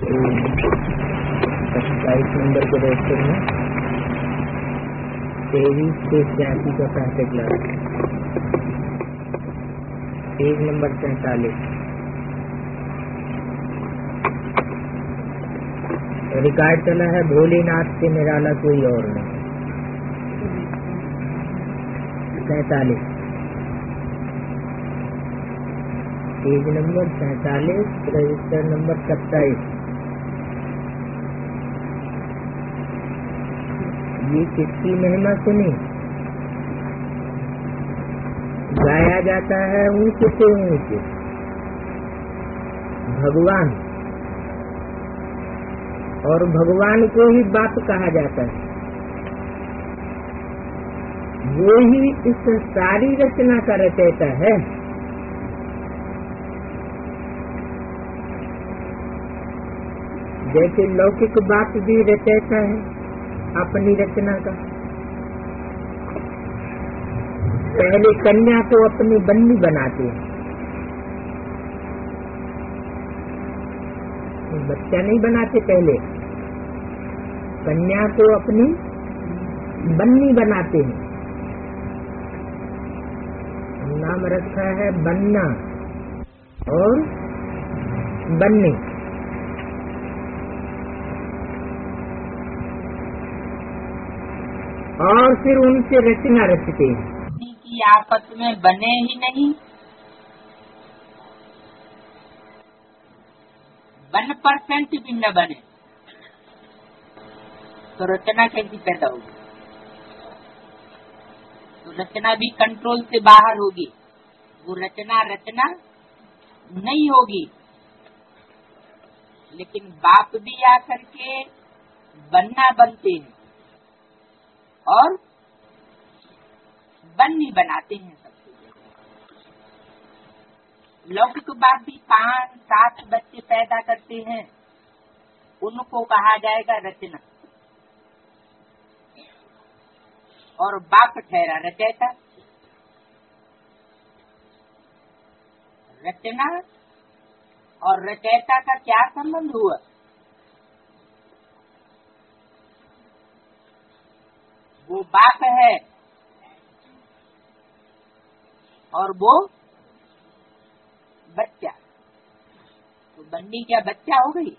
27 number के register में 23 से 86 का पहले क्लास, पेज नंबर 47। रिकॉर्ड चला है भोलेनाथ से निराला कोई और नहीं। 47 पेज नंबर 47, रजिस्टर नंबर 27। ये किसकी महिमा सुनी? गाया जाता है ऊंचे से ऊंचे भगवान, और भगवान को ही बाप कहा जाता है। वो ही इस सारी रचना का रचयिता है। जैसे लौकिक बाप भी रचयिता है अपनी रचना का। पहले कन्या को अपनी बन्नी बनाते हैं, बच्चा नहीं बनाते, पहले कन्या को अपनी बन्नी बनाते हैं। नाम रखा है बन्ना और बन्नी। और फिर उनसे रचना रचते हैं। की आपस में बने ही नहीं, 1% भी न बने तो रचना कैसी पैदा होगी? तो रचना भी कंट्रोल से बाहर होगी, वो रचना नहीं होगी। लेकिन बाप भी आकर के बनना बनते हैं और बन्नी बनाते हैं सबसे। लौकिक बाप भी 5-7 बच्चे पैदा करते हैं, उनको कहा जाएगा रचना, और बाप ठहरा रचयिता। रचना और रचयिता का क्या संबंध हुआ? वो बाप है और वो बच्चा। तो बन्नी क्या बच्चा हो गई?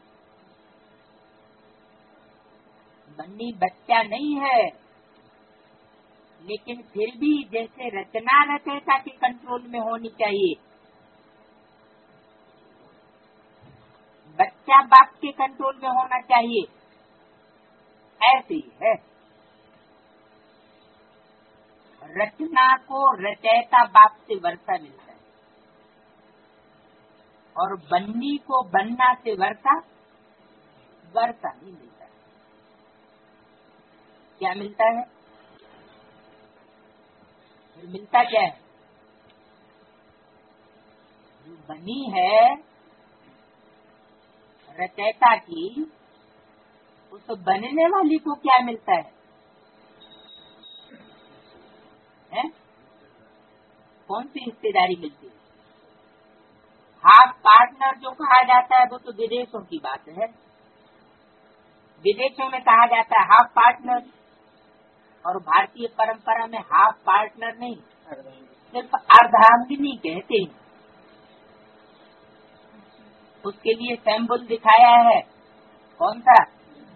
बन्नी बच्चा नहीं है, लेकिन फिर भी जैसे रचना रचयिता के कंट्रोल में होनी चाहिए, बच्चा बाप के कंट्रोल में होना चाहिए, ऐसे ही है। रचना को रचयिता बाप से वर्षा मिलता है, और बन्नी को बनना से वर्षा नहीं मिलता है। क्या मिलता है? फिर मिलता क्या है? जो बनी है रचयिता की, उस बनने वाली को क्या मिलता है? कौन सी हिस्सेदारी मिलती है? हाफ पार्टनर जो कहा जाता है वो तो विदेशों की बात है। विदेशों में कहा जाता है हाफ पार्टनर, और भारतीय परंपरा में हाफ पार्टनर नहीं, सिर्फ अर्धांगिनी कहते हैं। उसके लिए सैम्बल दिखाया है, कौन सा?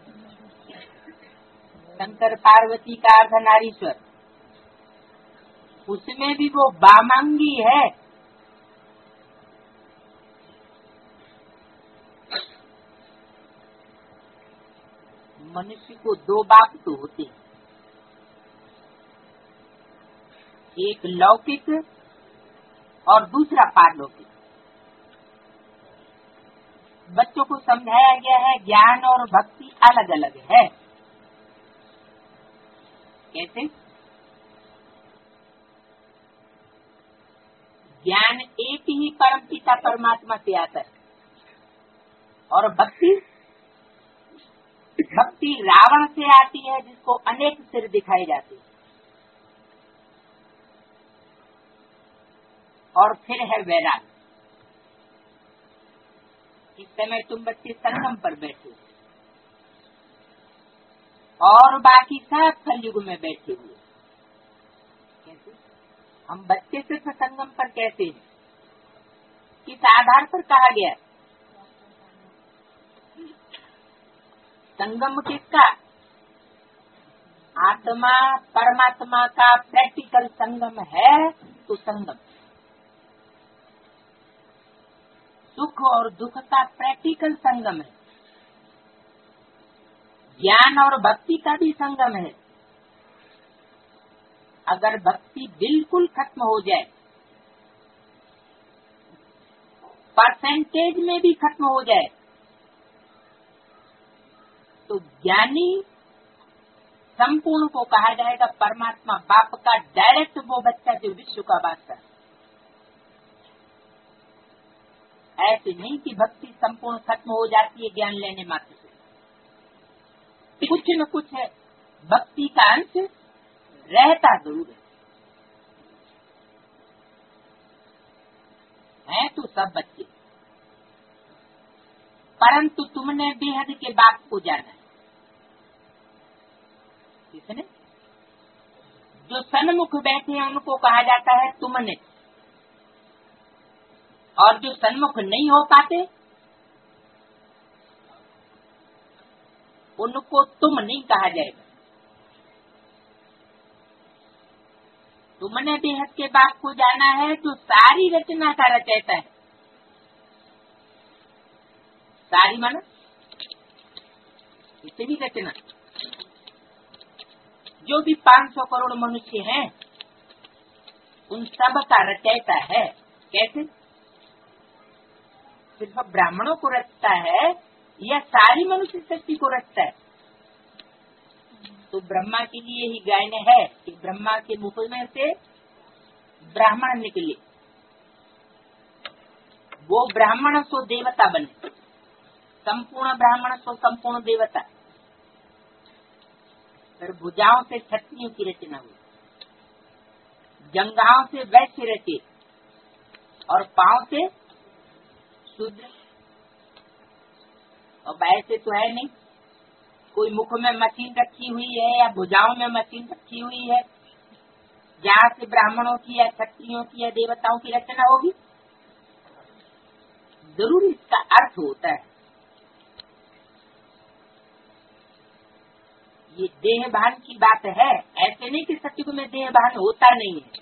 शंकर पार्वती का अर्धनारीश्वर, उसमें भी वो बामांगी है। मनुष्य को 2 बाप तो होते हैं, एक लौकिक और दूसरा पारलौकिक। बच्चों को समझाया गया है ज्ञान और भक्ति अलग अलग है। कैसे? ज्ञान एक ही परमपिता परमात्मा से आता है, और भक्ति रावण से आती है, जिसको अनेक सिर दिखाए जाते हैं। और फिर है वैराग्य। इस समय तुम बच्चे संगम पर बैठे और बाकी सब कलयुग में बैठे हुए। कैसे? हम बच्चे सिर्फ संगम पर कहते हैं, किस आधार पर कहा गया? संगम किसका? आत्मा परमात्मा का प्रैक्टिकल संगम है। तो संगम सुख और दुख का प्रैक्टिकल संगम है। ज्ञान और भक्ति का भी संगम है। अगर भक्ति बिल्कुल खत्म हो जाए, परसेंटेज में भी खत्म हो जाए, तो ज्ञानी संपूर्ण को कहा जाएगा परमात्मा बाप का डायरेक्ट वो बच्चा जो विश्व का बादशाह। ऐसे नहीं कि भक्ति संपूर्ण खत्म हो जाती है ज्ञान लेने मात्र से। कुछ न कुछ है, भक्ति का अंश रहता जरूर है तो सब बच्चे। परंतु तुमने बेहद के बाप को जाना है। किसने? जो सन्मुख बैठे हैं उनको कहा जाता है तुमने, और जो सन्मुख नहीं हो पाते उनको तुम नहीं कहा जाएगा। तुमने बेहद के बाप को जाना है जो सारी रचना का रचयिता है। सारी माना इसे भी रचना। जो भी 500 करोड़ मनुष्य हैं उन सब का रचयिता है। कैसे? सिर्फ ब्राह्मणों को रचता है या सारी मनुष्य शक्ति को रचता है? तो ब्रह्मा के लिए ही गायन है कि ब्रह्मा के मुख में से ब्राह्मण निकले, वो ब्राह्मण सो देवता बने। संपूर्ण ब्राह्मण सो संपूर्ण देवता। फिर भुजाओं से क्षत्रियों की रचना हुई, जंघाओं से वैश्य रचे और पांव से शूद्र। अब ऐसे तो है नहीं कोई मुख में मशीन रखी हुई है या भुजाओं में मशीन रखी हुई है जहाँ से ब्राह्मणों की या क्षत्रियों की या देवताओं की रचना होगी। जरूर इसका अर्थ होता है। ये देहभान की बात है। ऐसे नहीं कि सत्युग में देहभान होता नहीं है,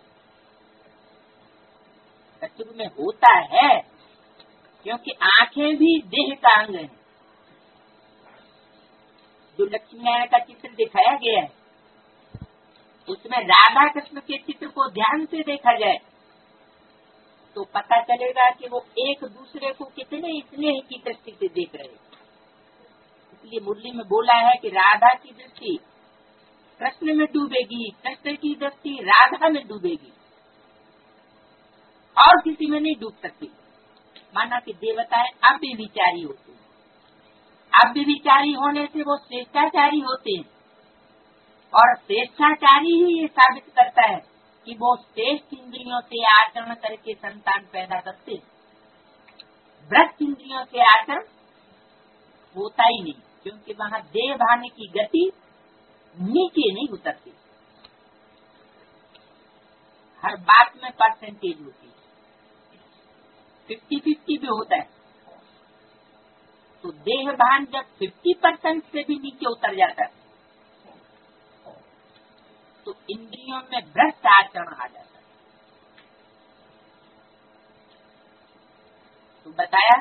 सत्युग में होता है, क्योंकि आंखें भी देह का अंग है। जो लक्ष्मी नारायण का चित्र दिखाया गया है उसमें राधा कृष्ण के चित्र को ध्यान से देखा जाए तो पता चलेगा कि वो एक दूसरे को कितने स्नेह की दृष्टि से देख रहे हैं। इसलिए मुरली में बोला है कि राधा की दृष्टि कृष्ण में डूबेगी, कृष्ण की दृष्टि राधा में डूबेगी और किसी में नहीं डूब सकती। माना कि देवताएं अब भी विचारी होती हैं। अब भी विचारी होने से वो श्रेष्ठाचारी होते हैं, और श्रेष्ठाचारी ही ये साबित करता है कि वो श्रेष्ठ इंद्रियों से आचरण करके संतान पैदा करते हैं। भ्रष्ट इंद्रियों से आचरण होता ही नहीं, क्योंकि वहाँ देह भाने की गति नीचे नहीं उतरती। हर बात में परसेंटेज होती है, 50-50 भी होता है। तो देह भान जब 50% से भी नीचे उतर जाता है तो इंद्रियों में भ्रष्ट आचरण आ जाता है। तो बताया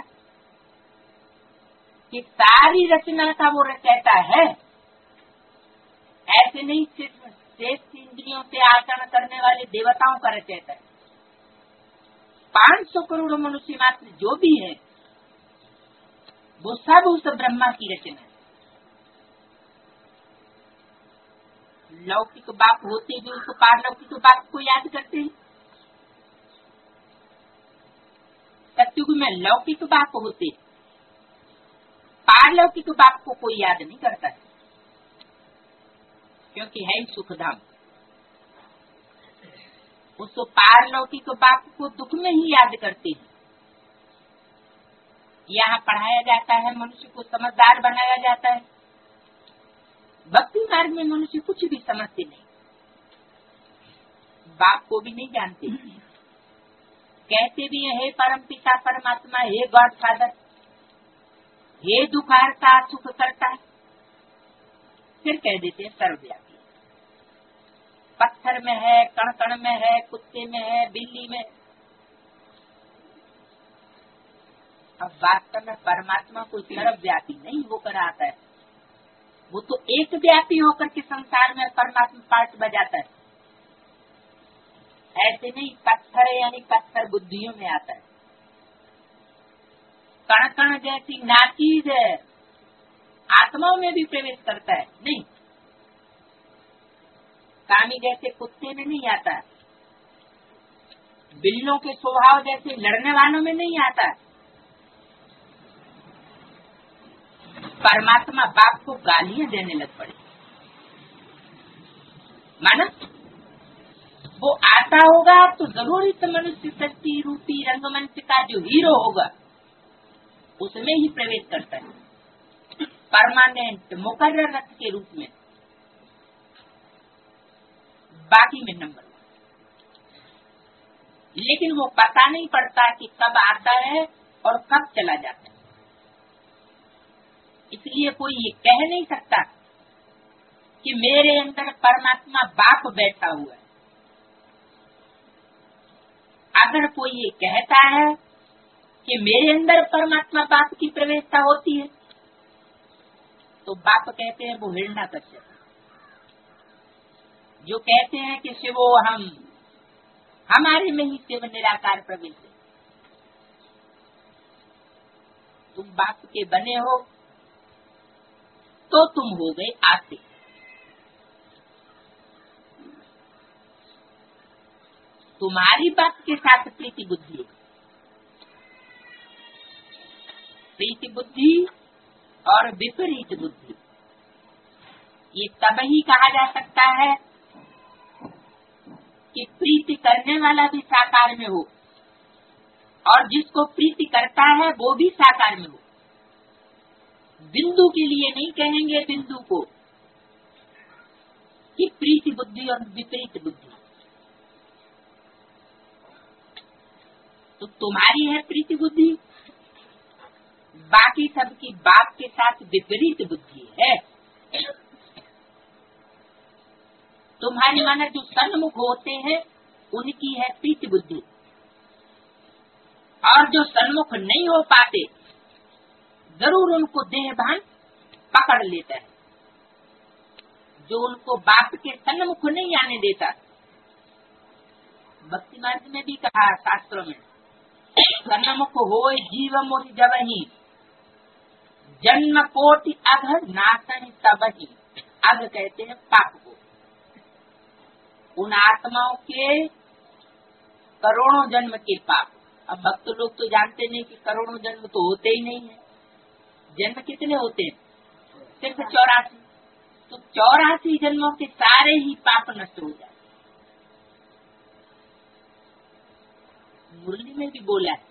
कि सारी रचना का वो रचयिता है। ऐसे नहीं सिर्फ श्रेष्ठ इंद्रियों से आचरण करने वाले देवताओं का रचयिता है। 500 करोड़ मनुष्य मात्र जो भी है वो सब उस ब्रह्मा की रचना है। लौकिक बाप होते भी उसको पारलौकिक बाप को याद करते हैं। सत्युग में लौकिक बाप होते, पारलौकिक बाप को कोई याद नहीं करता है, क्योंकि है ही सुखधाम। उस पारलौकिक बाप को दुख में ही याद करते हैं। यहाँ पढ़ाया जाता है, मनुष्य को समझदार बनाया जाता है। भक्ति मार्ग में मनुष्य कुछ भी समझते नहीं, बाप को भी नहीं जानते, कहते भी है हे परम पिता परमात्मा, हे गॉड फादर, हे दुख हरता सुख करता, फिर कह देते हैं सर्वव्यापी। पत्थर में है, कण कण में है, कुत्ते में है, बिल्ली में। अब वास्तव में परमात्मा कोई सर्वव्यापी नहीं होकर आता है, वो तो एक व्यापी होकर के संसार में परमात्मा पार्ट बजाता है। ऐसे नहीं पत्थर यानी पत्थर बुद्धियों में आता है, कण कण जैसी नाचीज है आत्माओं में भी प्रवेश करता है। नहीं, कामी जैसे कुत्ते में नहीं आता, बिल्लों के स्वभाव जैसे लड़ने वालों में नहीं आता। परमात्मा बाप को गालियां देने लग पड़े, माना वो आता होगा तो जरूर इस मनुष्य शक्ति रूपी रंगमंच का जो हीरो होगा उसमें ही प्रवेश करता है, परमानेंट मुकर्रर रथ के रूप में, बाकी में नंबर 1। लेकिन वो पता नहीं पड़ता कि कब आता है और कब चला जाता है। इसलिए कोई ये कह नहीं सकता कि मेरे अंदर परमात्मा बाप बैठा हुआ है। अगर कोई ये कहता है कि मेरे अंदर परमात्मा बाप की प्रवेशता होती है, तो बाप कहते हैं वो हिरण्याकश्यप। जो कहते हैं कि शिवो हम, हमारे में ही शिव निराकार प्रवेश है। तुम बाप के बने हो तो तुम हो गए आस्तिक। तुम्हारी बाप के साथ प्रीति बुद्धि, प्रीति बुद्धि और विपरीत बुद्धि, ये तब ही कहा जा सकता है कि प्रीति करने वाला भी साकार में हो और जिसको प्रीति करता है वो भी साकार में हो। बिंदु के लिए नहीं कहेंगे बिंदु को कि प्रीति बुद्धि और विपरीत बुद्धि। तो तुम्हारी है प्रीति बुद्धि, बाकी सबकी बाप के साथ विपरीत बुद्धि है। तुम्हारी माना जो सन्मुख होते हैं उनकी है प्रीति बुद्धि, और जो सन्मुख नहीं हो पाते जरूर उनको देहभान पकड़ लेता है, जो उनको बाप के सन्मुख नहीं आने देता। भक्ति मार्ग में भी कहा शास्त्रों में, सन्मुख हो जीव मोहि जबहि, जन्म कोटि अघ नाशन तबहि। अघ कहते हैं पाप को। उन आत्माओं के करोड़ों जन्म के पाप। अब भक्त लोग तो जानते नहीं कि करोड़ों जन्म तो होते ही नहीं है। जन्म कितने होते हैं? सिर्फ 84। तो 84 जन्मों के सारे ही पाप नष्ट हो जाए। मुरली में भी बोला है,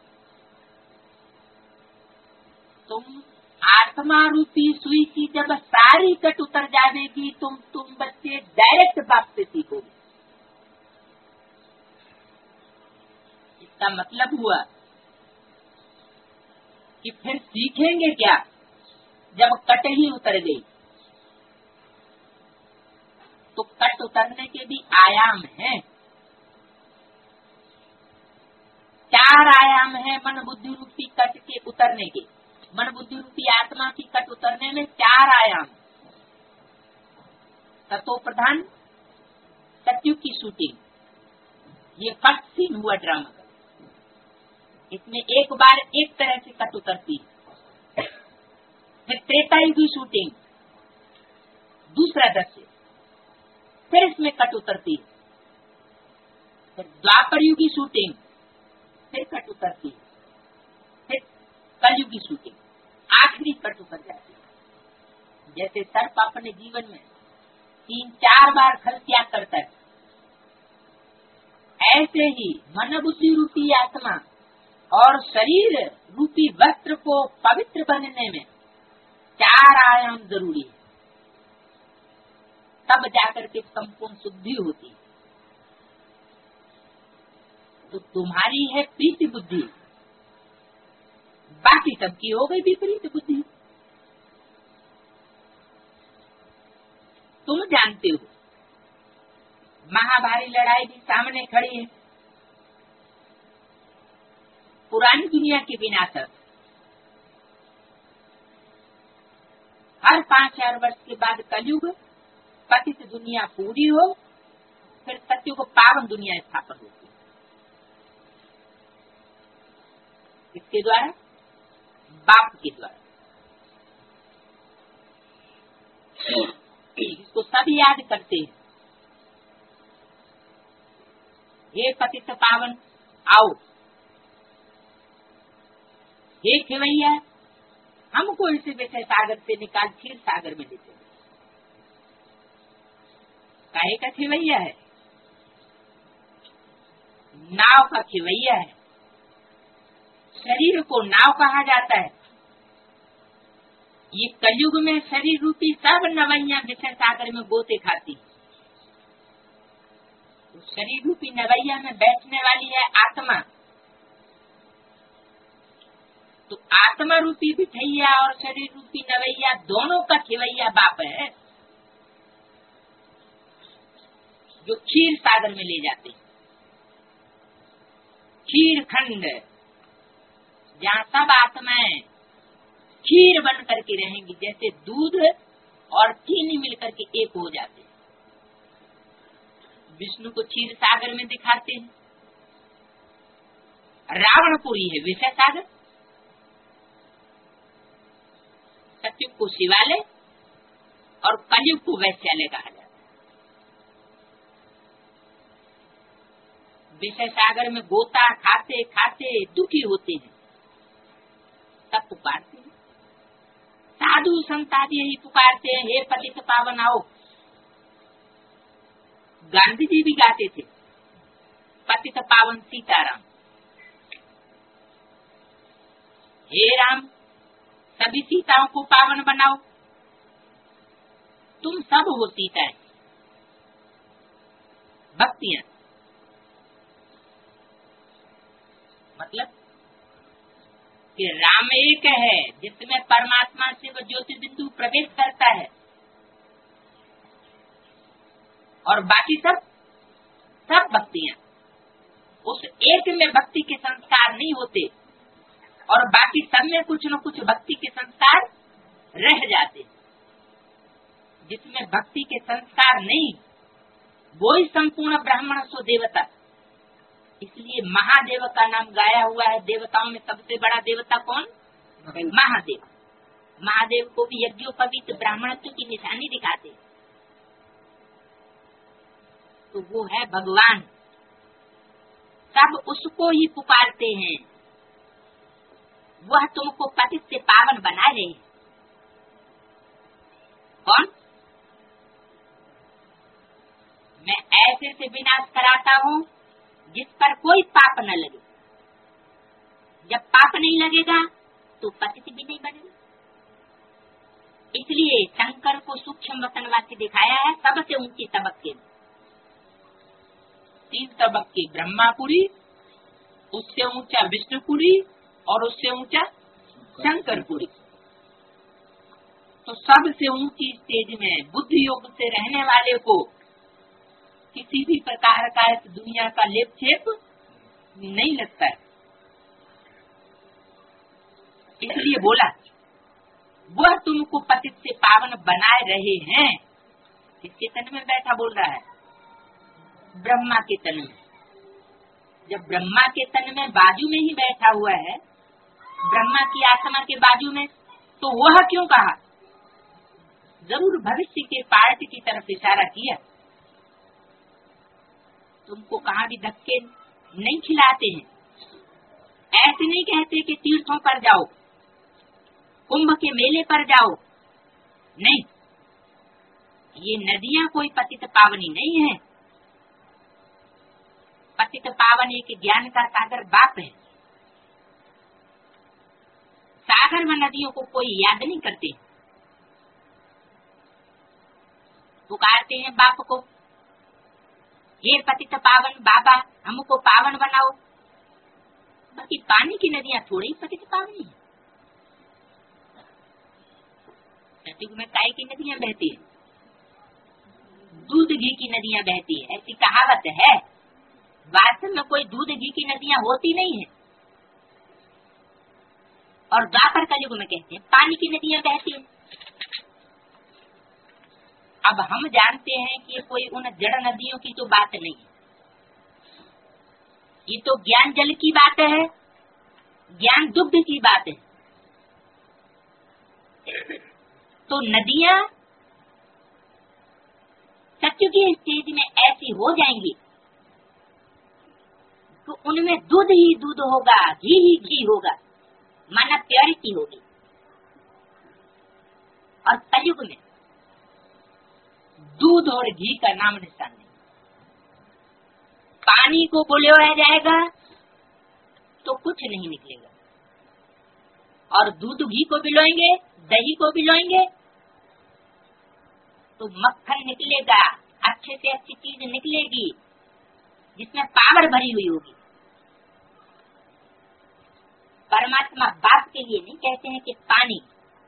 तुम आत्मा रूपी सुई की जब सारी कट उतर जाएगी तुम बच्चे डायरेक्ट बाप से सीखोगे। इसका मतलब हुआ कि फिर सीखेंगे क्या जब कट ही उतर गई। तो कट उतरने के भी आयाम हैं, 4 आयाम है मन बुद्धि रूपी कट के उतरने के। मन बुद्धि रूपी आत्मा की कट उतरने में 4 आयाम। तत्व प्रधान सत्युग की शूटिंग, ये फर्स्ट सीन हुआ ड्रामा का। इसमें एक बार एक तरह से कट उतरती है। फिर त्रेतायुग की शूटिंग, दूसरा दृश्य, फिर इसमें कट उतरती है। फिर द्वापर युग की शूटिंग, फिर कट उतरती है। फिर कलयुग की शूटिंग, आखिरी कट उतर जाती है। जैसे सर्प अपने जीवन में 3-4 बार खल त्याग करता है, ऐसे ही मन बुद्धि रूपी आत्मा और शरीर रूपी वस्त्र को पवित्र बनने में 4 आयाम जरूरी है, तब जाकर के संपूर्ण शुद्धि होती है। तो तुम्हारी है प्रीति बुद्धि, बाकी सबकी हो गई विपरीत बुद्धि। तुम जानते हो महाभारी लड़ाई भी सामने खड़ी है, पुरानी दुनिया के विनाशक। हर 5000 वर्ष के बाद कलयुग पतित दुनिया पूरी हो, फिर सत्युग पावन दुनिया स्थापन होती है। किसके द्वारा? बाप के द्वारा। इसको सब याद करते हैं। हे पतित पावन आओ, हे खेवैया हमको इसे विषय सागर से निकाल क्षीर सागर में देते। काहे का खेवैया है? नाव का खेवैया है। शरीर को नाव कहा जाता है। ये कलयुग में शरीर रूपी सब नवैया विषय सागर में गोते खाती। तो शरीर रूपी नवैया में बैठने वाली है आत्मा। तो आत्मा रूपी बिठैया और शरीर रूपी नवैया दोनों का खिवैया बाप है, जो क्षीर सागर में ले जाते। क्षीर खंड, जहाँ सब आत्माएं क्षीर बन करके रहेंगी, जैसे दूध और चीनी मिलकर के एक हो जाते। विष्णु को क्षीर सागर में दिखाते हैं। रावणपुरी है विषय सागर, सत्युग को शिवालय और कलयुग को वैश्यालय कहा जाता है। विषय सागर में गोता खाते खाते दुखी होते हैं, तब पुकारते हैं। साधु संत आदि यही पुकारते हैं, हे पतित पावन आओ। गांधी जी भी गाते थे, पतित पावन सीताराम। हे राम, सभी सीताओं को पावन बनाओ। तुम सब हो सीताएं। भक्तियां मतलब कि राम एक है, जिसमें परमात्मा से वो ज्योति बिंदु प्रवेश करता है, और बाकी सब भक्तियां। उस एक में भक्ति के संस्कार नहीं होते, और बाकी सब में कुछ न कुछ भक्ति के संस्कार रह जाते। जिसमें भक्ति के संस्कार नहीं, वो ही संपूर्ण ब्राह्मण सो देवता। इसलिए महादेव का नाम गाया हुआ है। देवताओं में सबसे बड़ा देवता कौन? महादेव। महादेव को भी यज्ञोपवीत ब्राह्मणत्व की निशानी दिखाते, तो वो है भगवान। सब उसको ही पुकारते हैं। वह तुमको पतित से पावन बना रहे। कौन? मैं ऐसे से विनाश कराता हूँ जिस पर कोई पाप न लगे। जब पाप नहीं लगेगा तो पतित भी नहीं बनेगा। इसलिए शंकर को सूक्ष्म वतन वाक्य दिखाया है। सबसे ऊंची तबक्के, 3 तबक्के ब्रह्मापुरी, उससे ऊंचा विष्णुपुरी और उससे ऊंचा शंकरपुरी। तो सबसे ऊंची स्टेज में बुद्धि योग से रहने वाले को किसी भी प्रकार का इस दुनिया का लेप छेप नहीं लगता है। इसलिए बोला, वह तुमको पतित से पावन बनाए रहे हैं। किसके तन में बैठा बोल रहा है? ब्रह्मा के तन में। जब ब्रह्मा के तन में बाजू में ही बैठा हुआ है, ब्रह्मा की आत्मा के बाजू में, तो वह क्यों कहा? जरूर भविष्य के पार्ट की तरफ इशारा किया। तुमको कहाँ भी धक्के नहीं खिलाते हैं। ऐसे नहीं कहते कि तीर्थों पर जाओ, कुंभ के मेले पर जाओ। नहीं, ये नदियाँ कोई पतित पावनी नहीं है। पतित पावन एक ज्ञान का सागर बाप है। सागर में नदियों को कोई याद नहीं करते, पुकारते हैं बाप को, हे पतित पावन बाबा हमको पावन बनाओ। बाकी पानी की नदियां थोड़ी पतित पावनी है। सतयुग में काय की नदियां बहती है, दूध घी की नदियां बहती है, ऐसी कहावत है। वास्तव में कोई दूध घी की नदियां होती नहीं है। और द्वापर कलयुग में कहते हैं पानी की नदियां बहती है। अब हम जानते हैं कि कोई उन जड़ नदियों की तो बात नहीं है, ये तो ज्ञान जल की बात है, ज्ञान दुग्ध की बात है। तो नदियां सत्य की स्टेज में ऐसी हो जाएंगी तो उनमें दूध ही दूध होगा, घी ही घी होगा, माना प्योरिटी होगी। और कलयुग में दूध और घी का नाम निशान नहीं। पानी को बुलवाया जाएगा तो कुछ नहीं निकलेगा, और दूध घी को बिलोएंगे, दही को बिलोएंगे तो मक्खन निकलेगा, अच्छे से अच्छी चीज निकलेगी जिसमें पावर भरी हुई होगी। परमात्मा बाप के लिए नहीं कहते हैं कि पानी,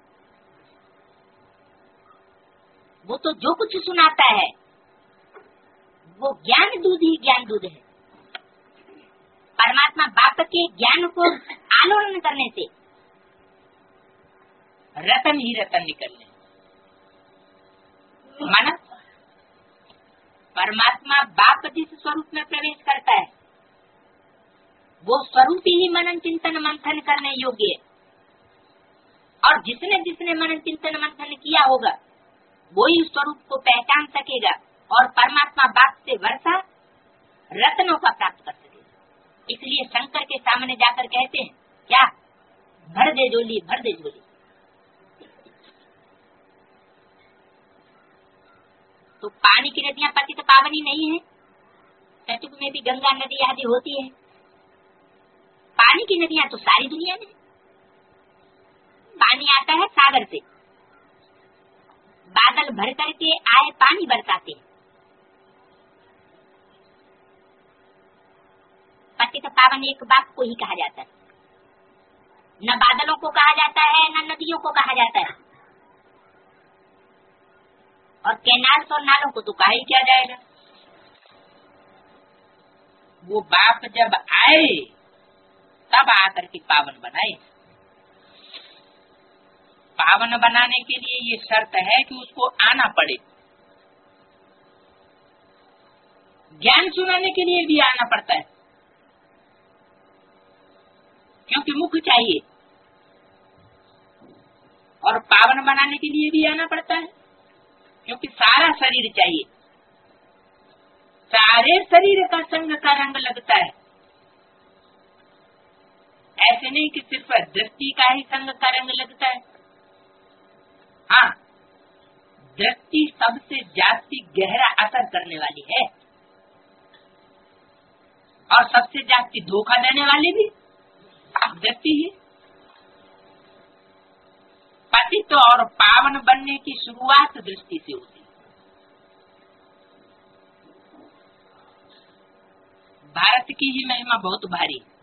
वो तो जो कुछ सुनाता है वो ज्ञान दूध ही ज्ञान दूध है। परमात्मा बाप के ज्ञान को आलोड़न करने से रतन ही रतन निकलने। माना परमात्मा बाप जिस स्वरूप में प्रवेश करता है वो स्वरूप ही मनन चिंतन मंथन करने योग्य है। और जिसने जिसने मनन चिंतन मंथन किया होगा वही उस स्वरूप को पहचान सकेगा और परमात्मा बाप से वर्षा रत्नों का प्राप्त कर सकेगा। इसलिए शंकर के सामने जाकर कहते हैं क्या, भर दे झोली भर दे झोली। तो पानी की नदियां पतित पावनी नहीं है। सतयुग में भी गंगा नदी आदि होती है। पानी की नदियां तो सारी दुनिया में। पानी आता है सागर से, बादल भर करके आए पानी बरसाते। पतित पावन एक बाप को ही कहा जाता है, न बादलों को कहा जाता है न नदियों को कहा जाता है। और कैनाल्स और नालों को तो कहा ही क्या जाएगा। वो बाप जब आए तब आकर के पावन बनाए। पावन बनाने के लिए ये शर्त है कि उसको आना पड़े। ज्ञान सुनाने के लिए भी आना पड़ता है, क्योंकि मुख चाहिए। और पावन बनाने के लिए भी आना पड़ता है, क्योंकि सारा शरीर चाहिए। सारे शरीर का संग का रंग लगता है। ऐसे नहीं कि सिर्फ दृष्टि का ही संग का रंग लगता है। हाँ, दृष्टि सबसे जास्ती गहरा असर करने वाली है और सबसे जास्ती धोखा देने वाली भी दृष्टि ही। पतित और पावन बनने की शुरुआत दृष्टि से होती है। भारत की ही महिमा बहुत भारी है,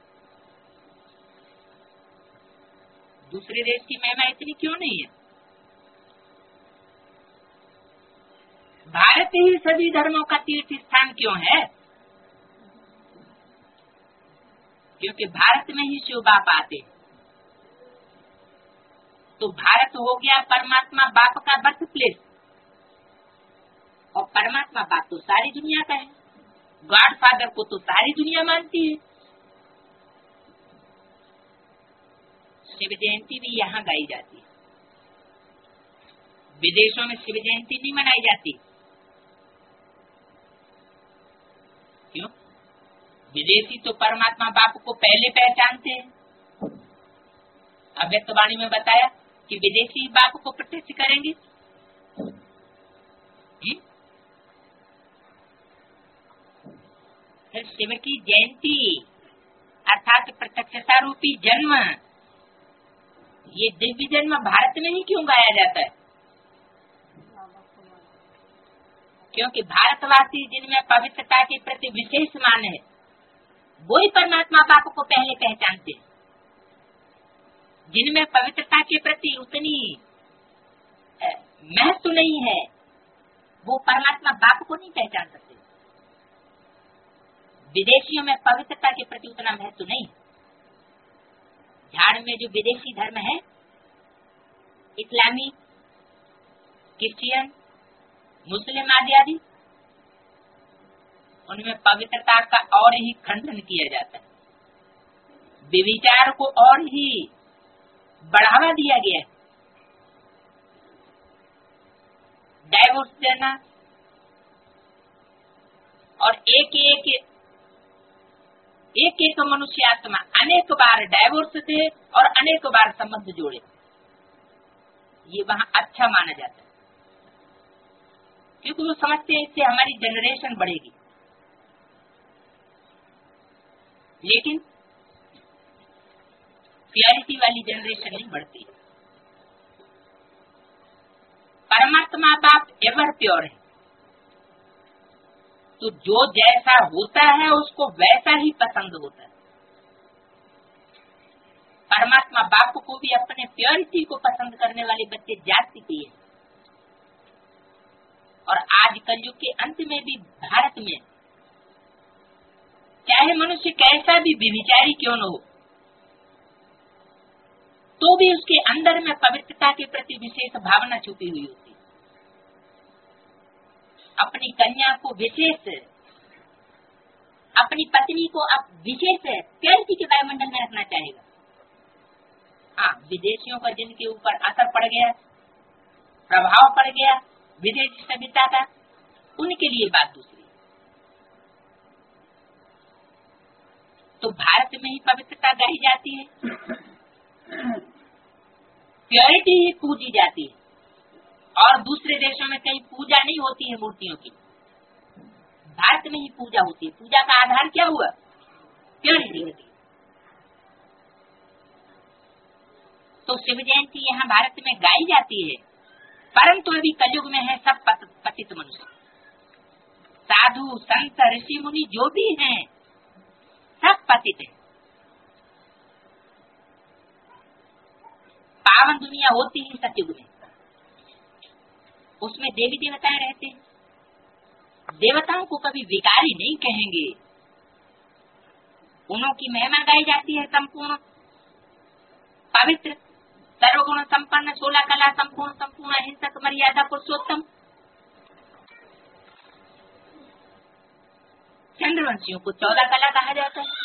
दूसरे देश की महिमा इतनी क्यों नहीं है। भारत ही सभी धर्मों का तीर्थ स्थान क्यों है? क्योंकि भारत में ही शिव बाप आते। तो भारत हो गया परमात्मा बाप का बर्थ प्लेस, और परमात्मा बाप तो सारी दुनिया का है। गॉड फादर को तो सारी दुनिया मानती है। शिव जयंती भी यहाँ गाई जाती है, विदेशों में शिव जयंती नहीं मनाई जाती। क्यों? विदेशी तो परमात्मा बाप को पहले पहचानते हैं। अव्यक्त वाणी में बताया कि विदेशी बाप को प्रत्यक्ष करेंगे। फिर शिव की जयंती अर्थात प्रत्यक्षता रूपी जन्म ये दिव्य जन्म भारत में ही क्यों गाया जाता है? क्योंकि भारतवासी जिनमें पवित्रता के प्रति विशेष मान है, वो ही परमात्मा बाप को पहले पहचानते हैं। जिनमें पवित्रता के प्रति उतनी महत्व नहीं है, वो परमात्मा बाप को नहीं पहचान सकते। विदेशियों में पवित्रता के प्रति उतना महत्व नहीं। झाड़ में जो विदेशी धर्म है, इस्लामी, क्रिश्चियन, मुस्लिम आदि, उनमें पवित्रता का और ही खंडन किया जाता है। व्यभिचार को और ही बढ़ावा दिया गया है। डाइवोर्स देना और एक मनुष्य आत्मा अनेक बार डाइवोर्स दे और अनेक बार संबंध जोड़े, ये वहाँ अच्छा माना जाता है, क्योंकि वो समझते हैं इससे हमारी जनरेशन बढ़ेगी। लेकिन प्योरिटी वाली जनरेशन नहीं बढ़ती। परमात्मा बाप एवर प्योर है, तो जो जैसा होता है उसको वैसा ही पसंद होता है। परमात्मा बाप को भी अपने प्योरिटी को पसंद करने वाले बच्चे जाति के हैं। और आज कलयुग के अंत में भी भारत में चाहे मनुष्य कैसा भी व्यभिचारी क्यों न हो, तो भी उसके अंदर में पवित्रता के प्रति विशेष भावना छुपी हुई होती है। अपनी कन्या को विशेष, अपनी पत्नी को अब विशेष प्योरिटी के वायुमंडल में रखना चाहेगा। हाँ, विदेशियों का जिनके ऊपर असर पड़ गया, प्रभाव पड़ गया विदेशी सभ्यता का, उनके लिए बात दूसरी। तो भारत में ही पवित्रता गाई जाती है, प्योरिटी ही पूजी जाती है, और दूसरे देशों में कहीं पूजा नहीं होती है मूर्तियों की, भारत में ही पूजा होती है। पूजा का आधार क्या हुआ? प्योरिटी होती है। तो शिव जयंती यहाँ भारत में गाई जाती है, परंतु अभी कलयुग में है सब पतित मनुष्य। साधु संत ऋषि मुनि जो भी हैं सब पतित है। पावन दुनिया होती ही सतयुग में, उसमें देवी देवताएं रहते हैं। देवताओं को कभी विकारी नहीं कहेंगे, उन्हों की महिमा गाई जाती है संपूर्ण पवित्र सर्वगुण संपन्न 16 कला संपूर्ण अहिंसक मर्यादा पुरुषोत्तम। चंद्रवंशियों को 14 कला कहा जाता है।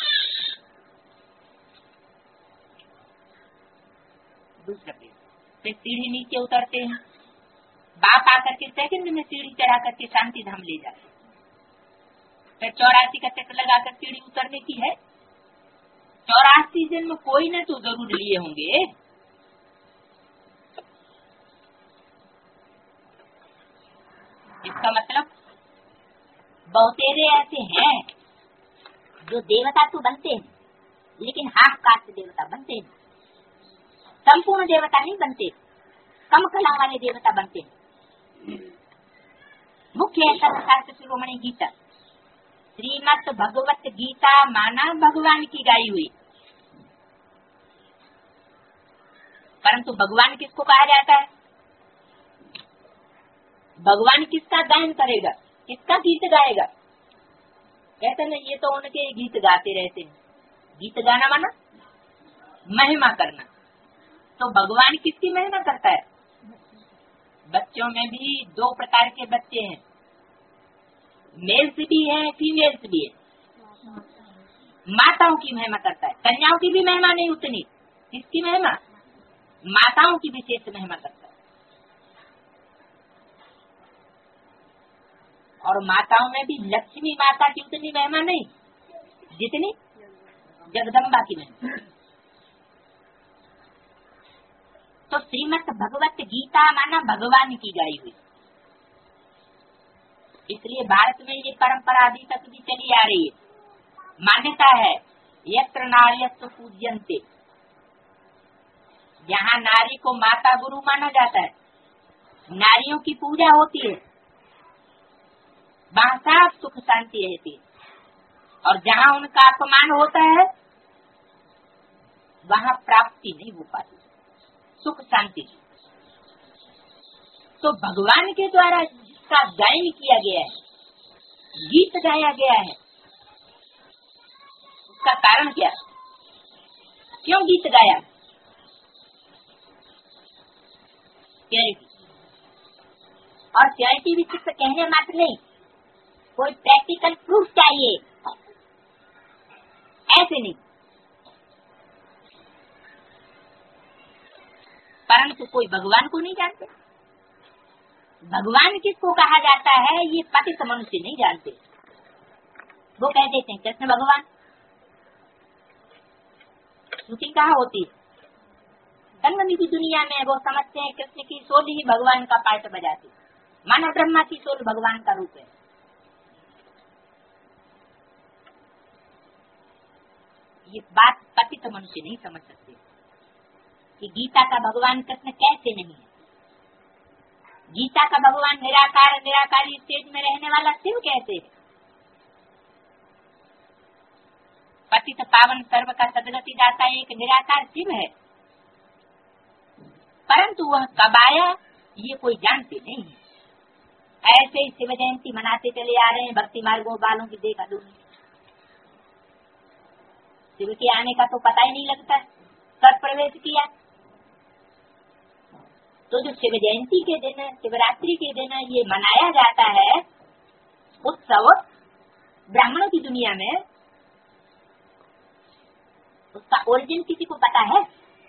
दूसरा पेज, फिर सीढ़ी नीचे उतरते हैं, बाप आकर के सेकंड में सीढ़ी चढ़ा करके शांति धाम ले जाते। फिर 84 का चक्र लगाकर सीढ़ी उतरने की है। 84 जन्म कोई न तो जरूर लिए होंगे। इसका मतलब बहुतेरे ऐसे हैं जो देवता तो बनते हैं, लेकिन हाफ कास्ट देवता बनते हैं, संपूर्ण देवता नहीं बनते, कम कला वाले देवता बनते हैं। मुख्य है सर्वशास्त्र शिरोमणि गीता, श्रीमद् भगवत गीता माना भगवान की गाई हुई। परंतु भगवान किसको कहा जाता है? भगवान किसका गायन करेगा, किसका गीत गाएगा? कहते ना, ये तो उनके गीत गाते रहते हैं। गीत गाना माना महिमा करना। तो भगवान किसकी महिमा करता है? बच्चों में भी 2 प्रकार के बच्चे हैं, मेल्स भी है, फीमेल्स भी है। माताओं की महिमा करता है, कन्याओं की भी महिमा नहीं उतनी। किसकी महिमा? माताओं की विशेष महिमा करता है। और माताओं में भी लक्ष्मी माता की उतनी महिमा नहीं जितनी जगदम्बा की महिमा। तो श्रीमद् भगवत गीता माना भगवान की गाई हुई। इसलिए भारत में ये परंपरा अभी तक भी चली आ रही है। मान्यता है यत्र नार्यस्तु पूज्यन्ते, जहाँ नारी को माता गुरु माना जाता है, नारियों की पूजा होती है, वहाँ साफ सुख शांति रहती है। और जहाँ उनका अपमान होता है वहाँ प्राप्ति नहीं हो पाती सुख शांति। तो भगवान के द्वारा जिसका गायन किया गया है, गीत गाया गया है, उसका कारण क्या, क्यों गीत गाया? और चैरिटी भी सिर्फ कहने मात्र नहीं, कोई प्रैक्टिकल प्रूफ चाहिए, ऐसे नहीं। परंतु कोई भगवान को नहीं जानते। भगवान किसको कहा जाता है ये पतित मनुष्य नहीं जानते। वो कह देते हैं कृष्ण भगवान। शूटिंग कहाँ होती है? संगमी की दुनिया में वो समझते हैं कृष्ण की सोल ही भगवान का पार्ट बजाती, माना ब्रह्मा की सोल भगवान का रूप है। ये बात पतित मनुष्य नहीं समझ सकते कि गीता का भगवान कृष्ण कैसे नहीं है। गीता का भगवान निराकार निराकारी स्टेज में रहने वाला शिव कैसे है? पतित पावन सर्व का सदगति दाता एक निराकार शिव है, परंतु वह कब आया ये कोई जानते नहीं है। ऐसे ही शिव जयंती मनाते चले आ रहे हैं भक्ति मार्गों वालों की देखा दूनी। शिव के आने का तो पता ही नहीं लगता, कब प्रवेश किया। तो जो शिव जयंती के दिन, शिवरात्रि के दिन ये मनाया जाता है उत्सव ब्राह्मणों की दुनिया में, उसका ओरिजिन किसी को पता है?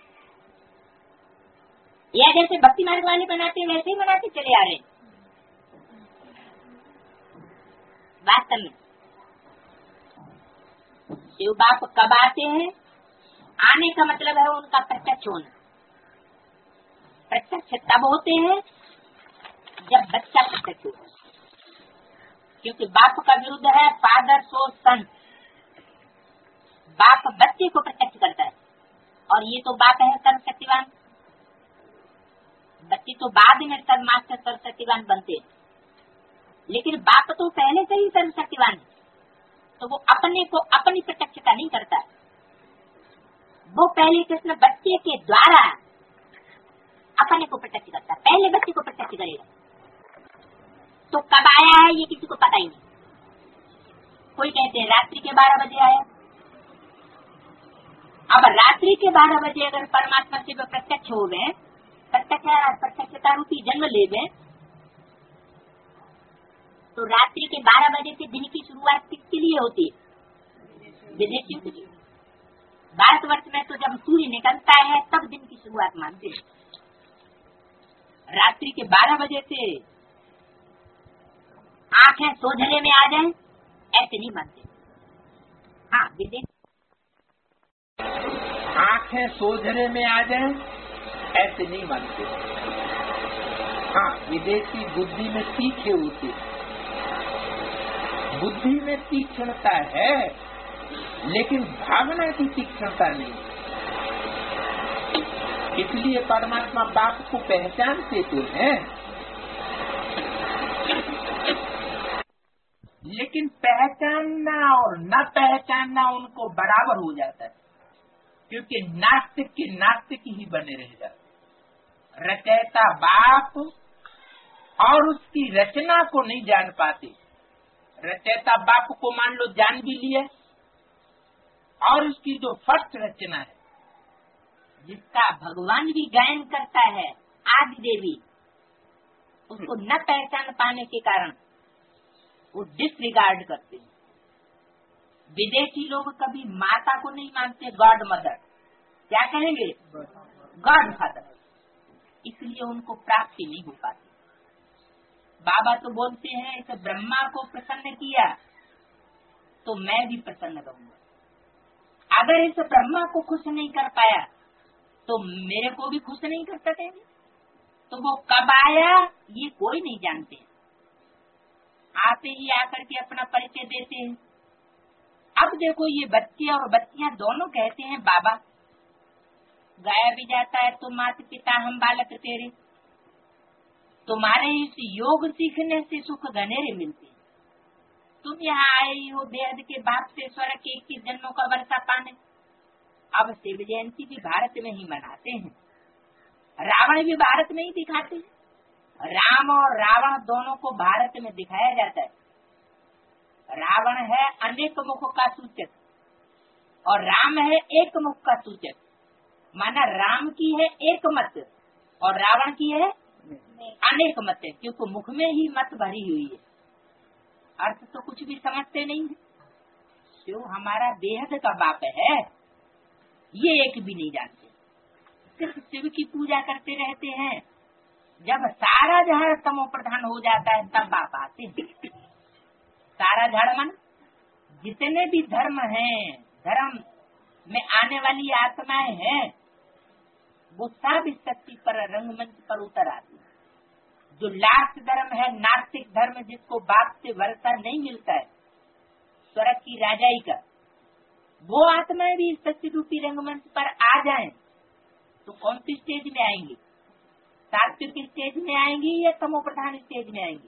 या जैसे भक्ति मार्ग वाले बनाते वैसे ही बनाते चले आ रहे हैं। वास्तव में शिव बाप कब आते हैं? आने का मतलब है उनका प्रत्यक्ष होना। प्रत्यक्ष तब होते हैं जब बच्चा प्रत्यक्ष होता है, क्योंकि बाप का विरुद्ध है फादर सो सन। बाप बच्चे को प्रत्यक्ष करता है और ये तो बाप है सर्वशक्तिवान। बच्चे तो बाद में सब मास्टर सर्वशक्तिवान बनते हैं, लेकिन बाप तो पहले से ही सर्वशक्तिवान है। तो वो अपने को अपनी प्रत्यक्षता नहीं करता, वो पहले कृष्ण बच्चे के द्वारा अपने को प्रत्यक्ष करता है। पहले बच्चे को प्रत्यक्ष करेगा। तो कब आया है ये किसी को पता ही नहीं। कोई कहते हैं रात्रि के 12 बजे आया। अब रात्रि के 12 बजे अगर परमात्मा से प्रत्यक्ष हो गए, प्रत्यक्षता रूपी जन्म ले गए, तो रात्रि के 12 बजे से दिन की शुरुआत किसके लिए होती है? विदेशियों के लिए। भारतवर्ष में तो जब सूर्य निकलता है तब दिन की शुरुआत मानते हैं। रात्रि के 12 बजे से आंखें सोझले में आ जाएं ऐसे नहीं मानते। हाँ, विदेश आंखें सोझने में आ जाएं ऐसे नहीं मानते। हाँ, विदेशी बुद्धि में तीखे होते, बुद्धि में तीक्ष्णता है लेकिन भावना की तीक्ष्णता नहीं। इसलिए परमात्मा बाप को पहचानते तो हैं, लेकिन पहचानना और न पहचानना उनको बराबर हो जाता है, क्योंकि नास्तिक के नास्तिक ही बने रह जाते। रचयिता बाप और उसकी रचना को नहीं जान पाते। रचयिता बाप को मान लो जान भी लिया, और उसकी जो फर्स्ट रचना है जिसका भगवान भी गायन करता है, आदि देवी, उसको न पहचान पाने के कारण वो डिसरिगार्ड करते हैं। विदेशी लोग कभी माता को नहीं मानते, गॉड मदर, क्या कहेंगे? God father. इसलिए उनको प्राप्ति नहीं हो पाती। बाबा तो बोलते हैं इस ब्रह्मा को प्रसन्न किया तो मैं भी प्रसन्न रहूंगा। अगर इस ब्रह्मा को खुश नहीं कर पाया तो मेरे को भी खुश नहीं कर सकेंगे। तो वो कब आया ये कोई नहीं जानते। आते ही आकर के अपना परिचय देते हैं। अब देखो ये बच्चे और बच्चियां दोनों कहते हैं बाबा। गाया भी जाता है, तुम माता पिता हम बालक तेरे। तुम्हारे इस योग सीखने से सुख घनेरे मिलते हैं। तुम यहाँ आई हो बेहद के बाप से स्वर्ग के 21 जन्मों का वर्षा पाने। अब शिव जयंती भी भारत में ही मनाते हैं, रावण भी भारत में ही दिखाते हैं। राम और रावण दोनों को भारत में दिखाया जाता है। रावण है अनेक मुख का सूचक और राम है एक मुख का सूचक। माना राम की है एक मत और रावण की है अनेक मत है, क्योंकि मुख में ही मत भरी हुई है। अर्थ तो कुछ भी समझते नहीं है। जो हमारा बेहद का बाप है ये एक भी नहीं जानते, सिर्फ शिव की पूजा करते रहते हैं। जब सारा झाड़ तमो प्रधान हो जाता है तब बाप आते हैं। सारा झाड़ मन जितने भी धर्म हैं, धर्म में आने वाली आत्माएं हैं, वो सब इस शक्ति पर रंगमंच पर उतर आती है। जो लास्ट धर्म है नास्तिक धर्म, जिसको बाप से वर्षा नहीं मिलता है स्वर्ग की राजाई का, वो आत्माएं भी इस शक्ति रूपी रंगमंच पर आ जाएं तो कौन सी स्टेज में आएंगी? सात्विक स्टेज में आएंगी या तमो प्रधान स्टेज में आएंगी?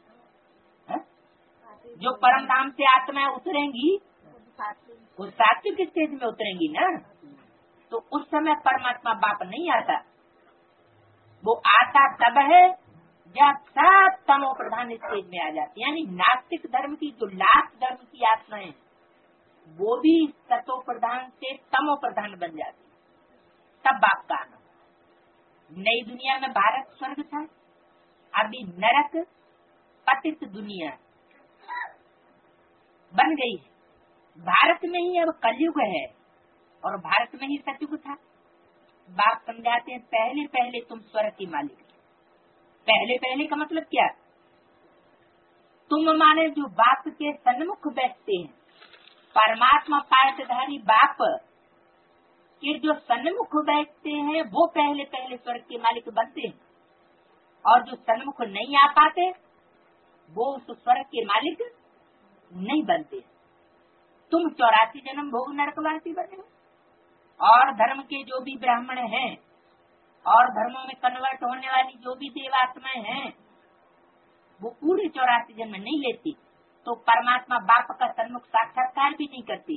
जो परम धाम से आत्माएं उतरेंगी वो सात्विक स्टेज में उतरेंगी ना। तो उस समय परमात्मा बाप नहीं आता, वो आता तब है जब सब तमो प्रधान स्टेज में आ जाती है। यानी नास्तिक धर्म की जो लास्ट धर्म की आत्माएं वो भी सतो प्रधान से तमो प्रधान बन जाती, तब बाप का आना। नई दुनिया में भारत स्वर्ग था, अभी नरक पतित दुनिया बन गई है। भारत में ही अब कलयुग है और भारत में ही सतयुग था। बाप समझाते हैं पहले पहले तुम स्वर्ग की मालिक। पहले पहले का मतलब क्या? तुम माने जो बाप के सन्मुख बैठते हैं, परमात्मा पायतधारी बाप के जो सन्मुख बैठते हैं वो पहले पहले स्वर्ग के मालिक बनते हैं, और जो सन्मुख नहीं आ पाते वो उस स्वर्ग के मालिक नहीं बनते। तुम 84 जन्म भोग नरकवासी बने हो, और धर्म के जो भी ब्राह्मण हैं और धर्मों में कन्वर्ट होने वाली जो भी देवात्माएं हैं वो पूरे 84 जन्म नहीं लेती, तो परमात्मा बाप का सन्मुख साक्षात्कार भी नहीं करती,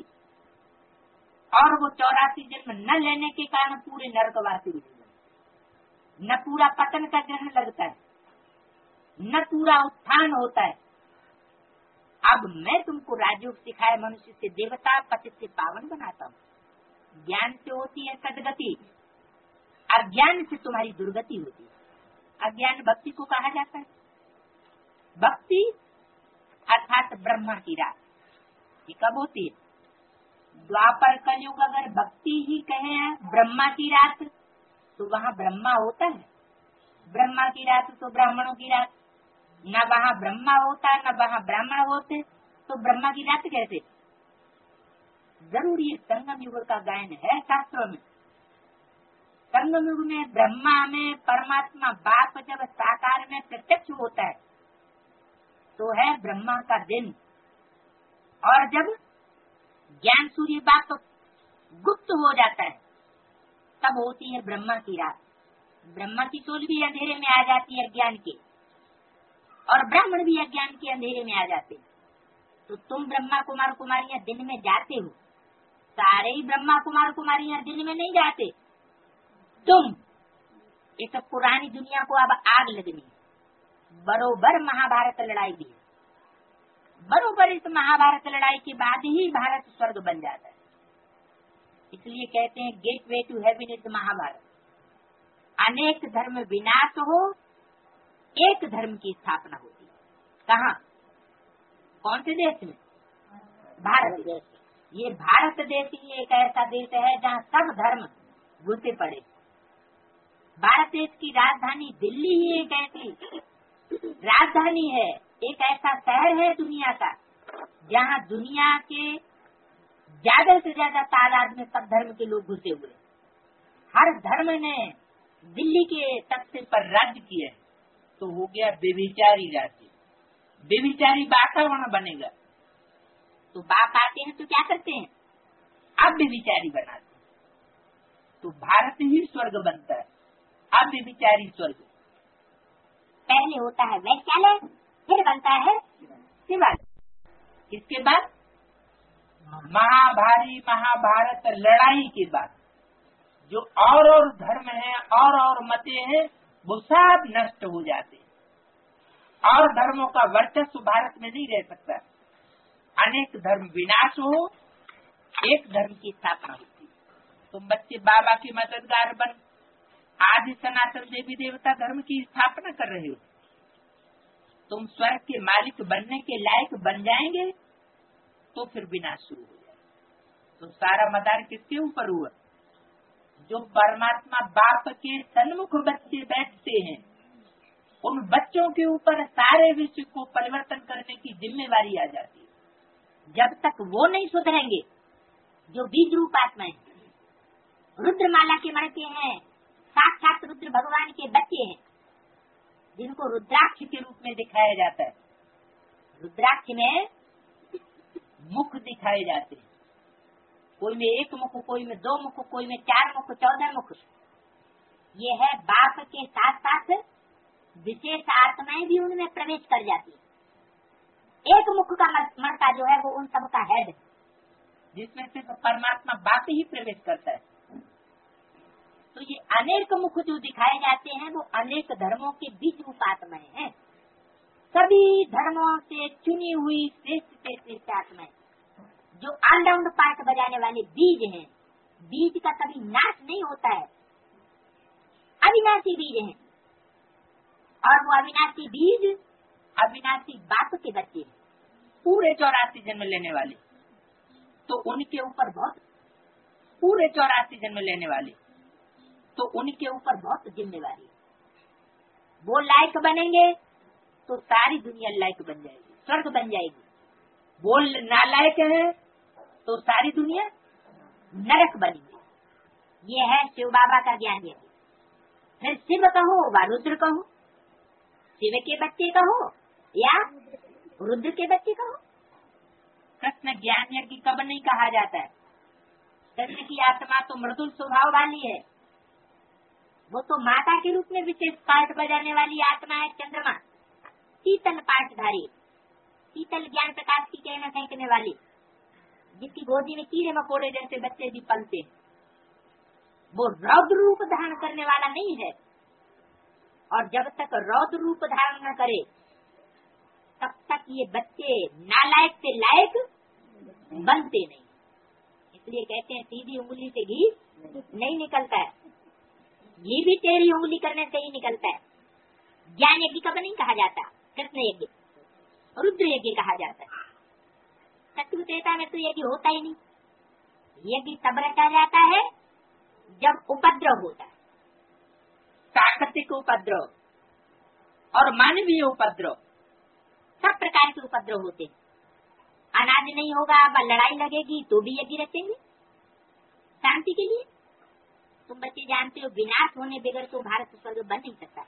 और वो 84 जन्म न लेने के कारण पूरे नरकवासी भी नहीं, न पूरा पतन का ग्रहण लगता है, न पूरा उत्थान होता है। अब मैं तुमको राजयोग सिखाए मनुष्य से देवता, पतित से पावन बनाता हूँ। ज्ञान से होती है सदगति, अज्ञान से तुम्हारी दुर्गति होती है। अज्ञान भक्ति को कहा जाता है। भक्ति अर्थात ब्रह्मा की रात, ये कब होती है? द्वापर कलयुग अगर भक्ति ही कहे ब्रह्मा की रात तो वहाँ ब्रह्मा होता है? ब्रह्मा की रात तो ब्राह्मणों की रात, न वहाँ ब्रह्मा होता न वहाँ ब्राह्मण होते, तो ब्रह्मा की रात कैसे? जरूर ये संगम युग का गायन है शास्त्रों में। संगम युग में ब्रह्मा में परमात्मा बाप जब साकार में प्रत्यक्ष होता है तो है ब्रह्मा का दिन, और जब ज्ञान सूर्य बाप गुप्त हो जाता है तब होती है ब्रह्मा की रात। ब्रह्मा की सोल भी अंधेरे में आ जाती है अज्ञान के, और ब्राह्मण भी अज्ञान के अंधेरे में आ जाते हैं। तो तुम ब्रह्मा कुमार कुमारियां दिन में जाते हो, सारे ही ब्रह्मा कुमार कुमारियां दिन में नहीं जाते। तुम इस पुरानी दुनिया को अब आग लगनी, बरोबर महाभारत लड़ाई भी, बरोबर इस महाभारत लड़ाई के बाद ही भारत स्वर्ग बन जाता है। इसलिए कहते हैं gateway to heaven is Mahabharat. अनेक धर्म विनाश हो, एक धर्म की स्थापना होती है। कहाँ? कौन से देश में? भारत देश। ये भारत देश ही एक ऐसा देश है जहाँ सब धर्म घुसे पड़े। भारत देश की राजधानी दिल्ली ही एक ऐसी राजधानी है, एक ऐसा शहर है दुनिया का जहाँ दुनिया के ज्यादा से ज्यादा तादाद में सब धर्म के लोग घुसे हुए। हर धर्म ने दिल्ली के तख्ते पर राज्य किया, तो हो गया बेविचारी राज्य, बेविचारी वातावरण बनेगा। तो बाप आते हैं तो क्या करते हैं? अब बेविचारी बनाते हैं। तो भारत ही स्वर्ग बनता है, अव्यभिचारी स्वर्ग। पहले होता है वैश्यालय, फिर बनता है शिवालय। इसके बाद महाभारी महाभारत लड़ाई के बाद जो और धर्म है और मते हैं वो सब नष्ट हो जाते हैं और धर्मों का वर्चस्व भारत में नहीं रह सकता। अनेक धर्म विनाश हो, एक धर्म की स्थापना होती है। तुम बच्चे बाबा के मददगार बन आदि सनातन देवी देवता धर्म की स्थापना कर रहे हो। तुम स्वर्ग के मालिक बनने के लायक बन जाएंगे तो फिर विनाश शुरू हो जाएगा। तो सारा मदार किसके ऊपर हुआ? जो परमात्मा बाप के सन्मुख बच्चे बैठते हैं उन बच्चों के ऊपर सारे विश्व को परिवर्तन करने की जिम्मेवारी आ जाती है। जब तक वो नहीं सुधरेंगे, जो बीज रूप आत्माएं रुद्रमाला के मणके हैं, साक्षात रुद्र भगवान के बच्चे हैं, जिनको रुद्राक्ष के रूप में दिखाया जाता है। रुद्राक्ष में मुख दिखाए जाते हैं, कोई में एक मुख, कोई में दो मुख, कोई में 4 मुख, 14 मुख। ये है बाप के साथ साथ विशेष आत्माएं भी उनमें प्रवेश कर जाती है। एक मुख का मणका जो है वो उन सब का हेड, जिसमें सिर्फ परमात्मा बाप ही प्रवेश करता है। तो ये अनेक मुख जो दिखाए जाते हैं वो अनेक धर्मों के बीज रूप आत्माएं हैं। सभी धर्मों से चुनी हुई श्रेष्ठ से श्रेष्ठ आत्माएं जो ऑलराउंड पार्ट बजाने वाले बीज हैं। बीज का कभी नाश नहीं होता है, अविनाशी बीज हैं, और वो अविनाशी बीज अविनाशी बाप के बच्चे हैं, पूरे 84 जन्म लेने वाले। तो उनके ऊपर बहुत पूरे 84 जन्म लेने वाले, तो उनके ऊपर बहुत जिम्मेवारी है। वो लायक बनेंगे तो सारी दुनिया लायक बन जाएगी, स्वर्ग बन जाएगी। वो नालायक है तो सारी दुनिया नरक बनेगी। ये है शिव बाबा का ज्ञान। है फिर शिव कहो व रुद्र कहो, शिव के बच्चे कहो या रुद्र के बच्चे कहो। कृष्ण ज्ञान यज्ञ कब नहीं कहा जाता है? कृष्ण की आत्मा तो मृदुल स्वभाव वाली है, वो तो माता के रूप में विशेष पाठ बजाने वाली आत्मा है। चंद्रमा शीतल पाठधारी, शीतल ज्ञान प्रकाश की किरणें फेंकने वाली, जिसकी गोदी में कीड़े मकोड़े जैसे बच्चे भी पलते। वो रौद्र रूप धारण करने वाला नहीं है, और जब तक रौद्र रूप धारण न करे तब तक ये बच्चे नालायक से लायक बनते नहीं। इसलिए कहते हैं सीधी उंगली से घी नहीं निकलता है, घी भी टेढ़ी उंगली करने से ही निकलता है। ज्ञान यज्ञ कब नहीं कहा जाता, कृष्ण यज्ञ रुद्र यज्ञ कहा जाता है। सत्य त्रेता में तो यज्ञ होता ही नहीं। यज्ञ तब रचा जाता है जब उपद्रव होता है, प्राकृतिक उपद्रव और मानवीय उपद्रव, सब प्रकार के उपद्रव होते हैं। अनाज नहीं होगा, लड़ाई लगेगी तो भी यज्ञ रचेंगे शांति के लिए। तुम बच्चे जानते हो विनाश होने बगैर तो भारत स्वर्ग बन नहीं सकता।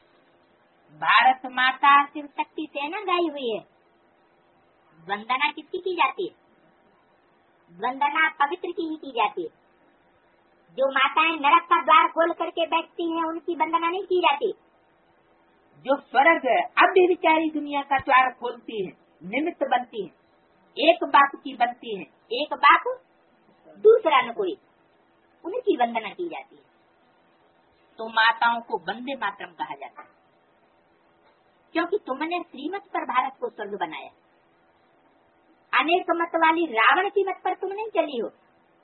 भारत माता शिव शक्ति सेना गाई हुई है। वंदना किसकी की जाती है? वंदना पवित्र की ही की जाती है। जो माताएं नरक का द्वार खोल करके बैठती हैं उनकी वंदना नहीं की जाती। जो स्वर्ग अव्यभिचारी दुनिया का द्वार खोलती है, निमित्त बनती है, एक बाप की बनती है, एक बाप दूसरा न कोई, उनकी वंदना की जाती है। तो माताओं को वंदे मातरम कहा जाता है, क्योंकि तुमने श्रीमत पर भारत को स्वर्ग बनाया। अनेक मत वाली रावण की मत पर तुम नहीं चली हो।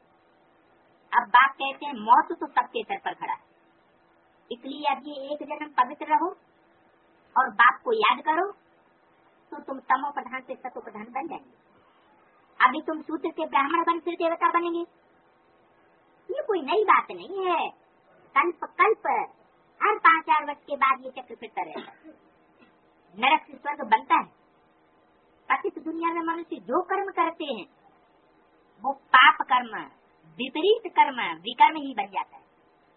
अब बाप कहते हैं मौत तो सबके सर पर खड़ा है, इसलिए अब ये एक जन्म पवित्र रहो और बाप को याद करो तो तुम तमो प्रधान से सतो प्रधान बन जाएंगे। अभी तुम सूत्र के ब्राह्मण बन फिर देवता बनेंगे, ये कोई नई बात नहीं है। कल्प कल्प हर 5-4 वर्ष के बाद ये चक्र फिरता रहता है। नरक से स्वर्ग बनता है। पतित दुनिया में मनुष्य जो कर्म करते हैं वो पाप कर्म, विपरीत कर्म, विकर्म ही बन जाता है।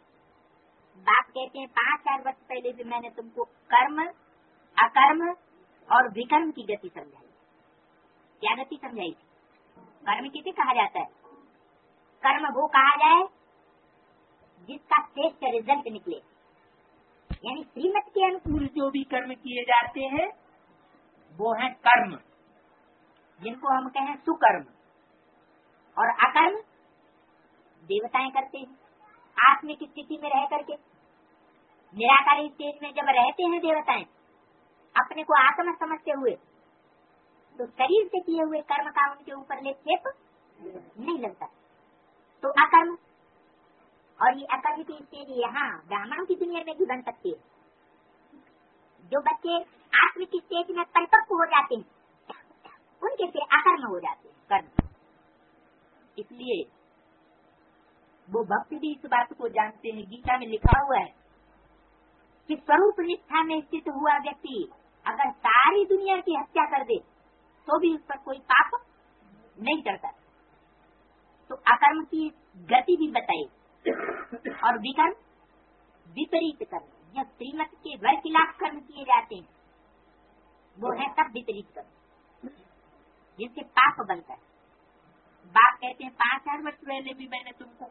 बाप कहते हैं 5-4 वर्ष पहले भी मैंने तुमको कर्म, अकर्म और विकर्म की गति समझाई। क्या गति समझाई थी? कर्म किसे कहा जाता है? कर्म वो कहा जाए जिसका श्रेष्ठ रिजल्ट निकले। यानी श्रीमत के अनुकूल जो भी कर्म किए जाते हैं वो है कर्म, जिनको हम कहें सुकर्म, और अकर्म देवताएं करते हैं। आत्मिक स्थिति में रह करके, निराकारी स्टेज में जब रहते हैं देवताएं, अपने को आत्मा समझते हुए, तो शरीर से किए हुए कर्म का उनके ऊपर लेप नहीं लगता, तो अकर्म। और ये अकर्म की स्टेज यहाँ ब्राह्मणों की दुनिया में भी बन सकती है। जो बच्चे आत्मिक स्टेज में परिपक्व हो जाते हैं, उनके फिर अकर्म हो जाते हैं, कर्म। इसलिए वो भक्त भी इस बात को जानते हैं। गीता में लिखा हुआ है कि स्वरूप निष्ठा में स्थित हुआ व्यक्ति अगर सारी दुनिया की हत्या कर दे तो भी उस पर कोई पाप नहीं करता। तो अकर्म की गति भी बताई, और विकर्म विपरीत कर्म, जब श्रीमत के वर खिलाफ कर्म किए जाते हैं वो है सब विपरीत कर्म, जिससे पाप बनता है। बाप कहते हैं 5000 वर्ष पहले भी मैंने तुमको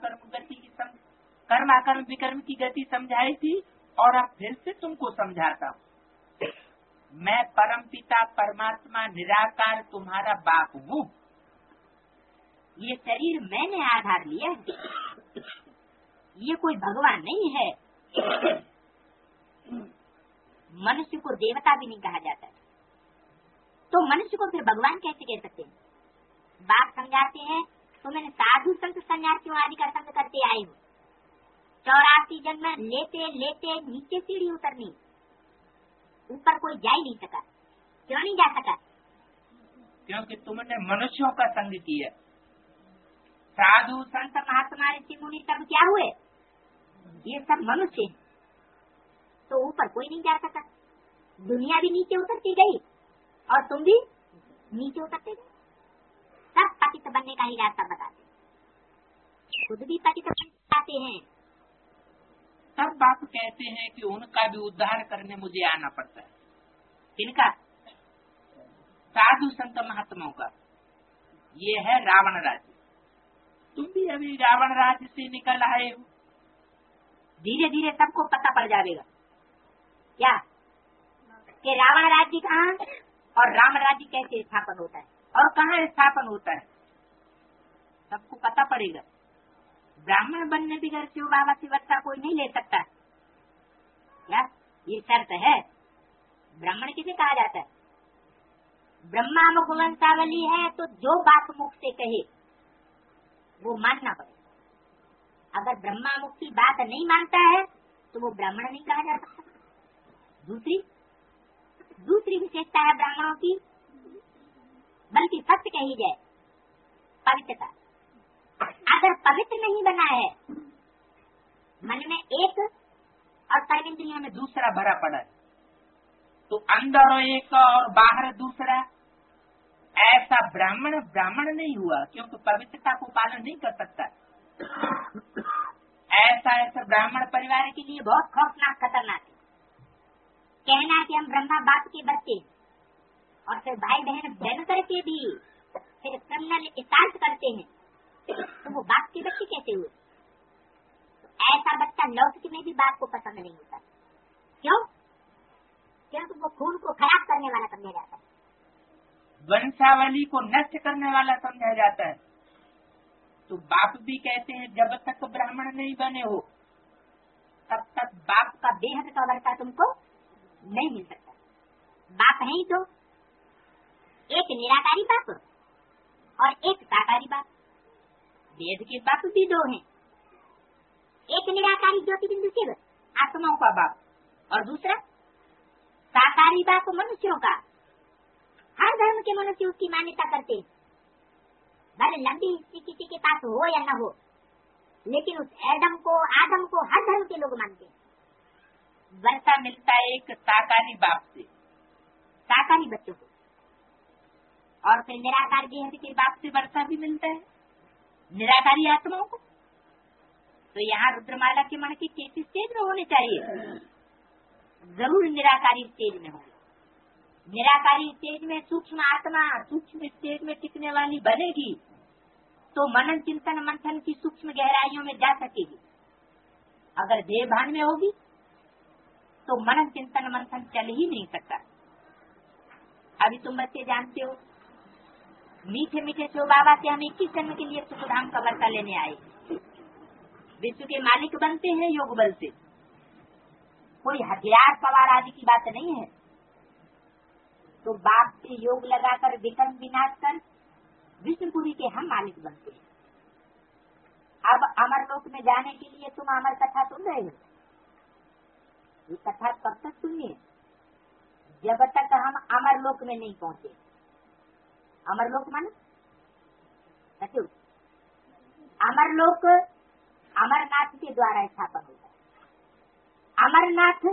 कर्म अकर्म विकर्म की गति समझाई थी, और अब फिर से तुमको समझाता हूँ। मैं परम पिता परमात्मा निराकार तुम्हारा बाप हूँ। ये शरीर मैंने आधार लिया है, ये कोई भगवान नहीं है। मनुष्य को देवता भी नहीं कहा जाता, तो मनुष्य को फिर भगवान कैसे कह सकते हैं? बात समझाते हैं, तो मैंने साधु संत सन्यासियों आदि का संग करते आए हूँ। 84 जन्म लेते लेते नीचे सीढ़ी उतरनी, ऊपर कोई जा ही नहीं सका। क्यों नहीं जा सका? क्योंकि तुमने मनुष्यों का संग किया। साधु संत महात्मा ऋषि मुनि सब क्या हुए? ये सब मनुष्य हैं, तो ऊपर कोई नहीं जा सका। दुनिया भी नीचे उतरती गई और तुम भी नीचे उतरते गए। सब पतित बनने का ही रास्ता बताते, खुद भी पतित बनाते हैं। सब बाप कहते हैं कि उनका भी उद्धार करने मुझे आना पड़ता है। किनका? साधु संत महात्माओं का। ये है रावण राज्य। तुम भी अभी रावण राज्य से निकल आए हो। धीरे धीरे सबको पता पड़ जाएगा क्या कि रावण राज्य कहाँ और राम राज्य कैसे स्थापन होता है और कहाँ स्थापन होता है, सबको पता पड़ेगा। ब्राह्मण बनने बगैर शिव बाबा की वर्षा कोई नहीं ले सकता। क्या ये शर्त है? ब्राह्मण किसे कहा जाता है? ब्रह्मा मुख वंशावली है, तो जो बात मुख से कहे वो मानना पड़ेगा। अगर ब्रह्मा मुख की बात नहीं मानता है तो वो ब्राह्मण नहीं कहा जा सकता। दूसरी विशेषता है ब्राह्मणों की, बल्कि सत्य कही जाए, पवित्रता। अगर पवित्र नहीं बना है, मन में एक और कर्मेंद्रियों में दूसरा भरा पड़ा है, तो अंदर एक और बाहर दूसरा, ऐसा ब्राह्मण ब्राह्मण नहीं हुआ, क्योंकि पवित्रता को पालन नहीं कर सकता। ऐसा ब्राह्मण परिवार के लिए बहुत खौफनाक खतरनाक है। कहना कि हम ब्रह्मा बाप के बच्चे और फिर भाई बहन बन करके भी फिर क्रिमिनल इतालत करते हैं, तो वो बाप के बच्चे कैसे हुए? तो ऐसा बच्चा लौकिक में भी बाप को पसंद नहीं होता। क्यों? क्योंकि वो खून को खराब करने वाला समझा जाता है, वंशावली को नष्ट करने वाला समझा जाता है। तो बाप भी कहते हैं जब तक ब्राह्मण नहीं बने हो तब तक बाप का बेहद का वर्षा तुमको नहीं मिल सकता। बाप है ही तो एक निराकारी बाप और एक साकारी बाप। वेद के बाप भी दो हैं, एक निराकारी ज्योति बिंदु शिव आत्माओं का बाप, और दूसरा साकारी बाप मनुष्यों का। हर धर्म के मनुष्य उसकी मान्यता करते हैं, भले लंबी हिस्ट्री किसी के पास हो या न हो, लेकिन उस आदम को हर धर्म के लोग मानते हैं। वर्षा मिलता है एक साकारी बाप से, साकारी बच्चों को, और फिर निराकार बेहद के बाप से वर्षा भी मिलता है निराकारी आत्माओं को। तो यहाँ रुद्रमाला के मन के किस स्टेज में होने चाहिए? जरूर निराकारी स्टेज में हो। निराकारी स्टेज में सूक्ष्म आत्मा सूक्ष्म स्टेज में टिकने वाली बनेगी, तो मनन चिंतन मंथन की सूक्ष्म गहराइयों में जा सकेगी। अगर देह भान में होगी तो मनन चिंतन मंथन चल ही नहीं सकता। अभी तुम बच्चे जानते हो, मीठे मीठे शिव बाबा से हम 21 जन्म के लिए सुखधाम का वर्षा लेने आए। विश्व के मालिक बनते हैं योग बल से, कोई हथियार सवार आदि की बात नहीं है। तो बाप से योग लगाकर विक्रम विनाश कर विष्णुपुरी के हम मालिक बनते हैं। अब अमरलोक में जाने के लिए तुम अमर कथा सुन रहे हो। ये कथा कब तक सुनिए, जब तक हम अमरलोक में नहीं पहुंचे। अमरलोक माने सचो, अमरलोक अमरनाथ के द्वारा स्थापन होता है। अमरनाथ,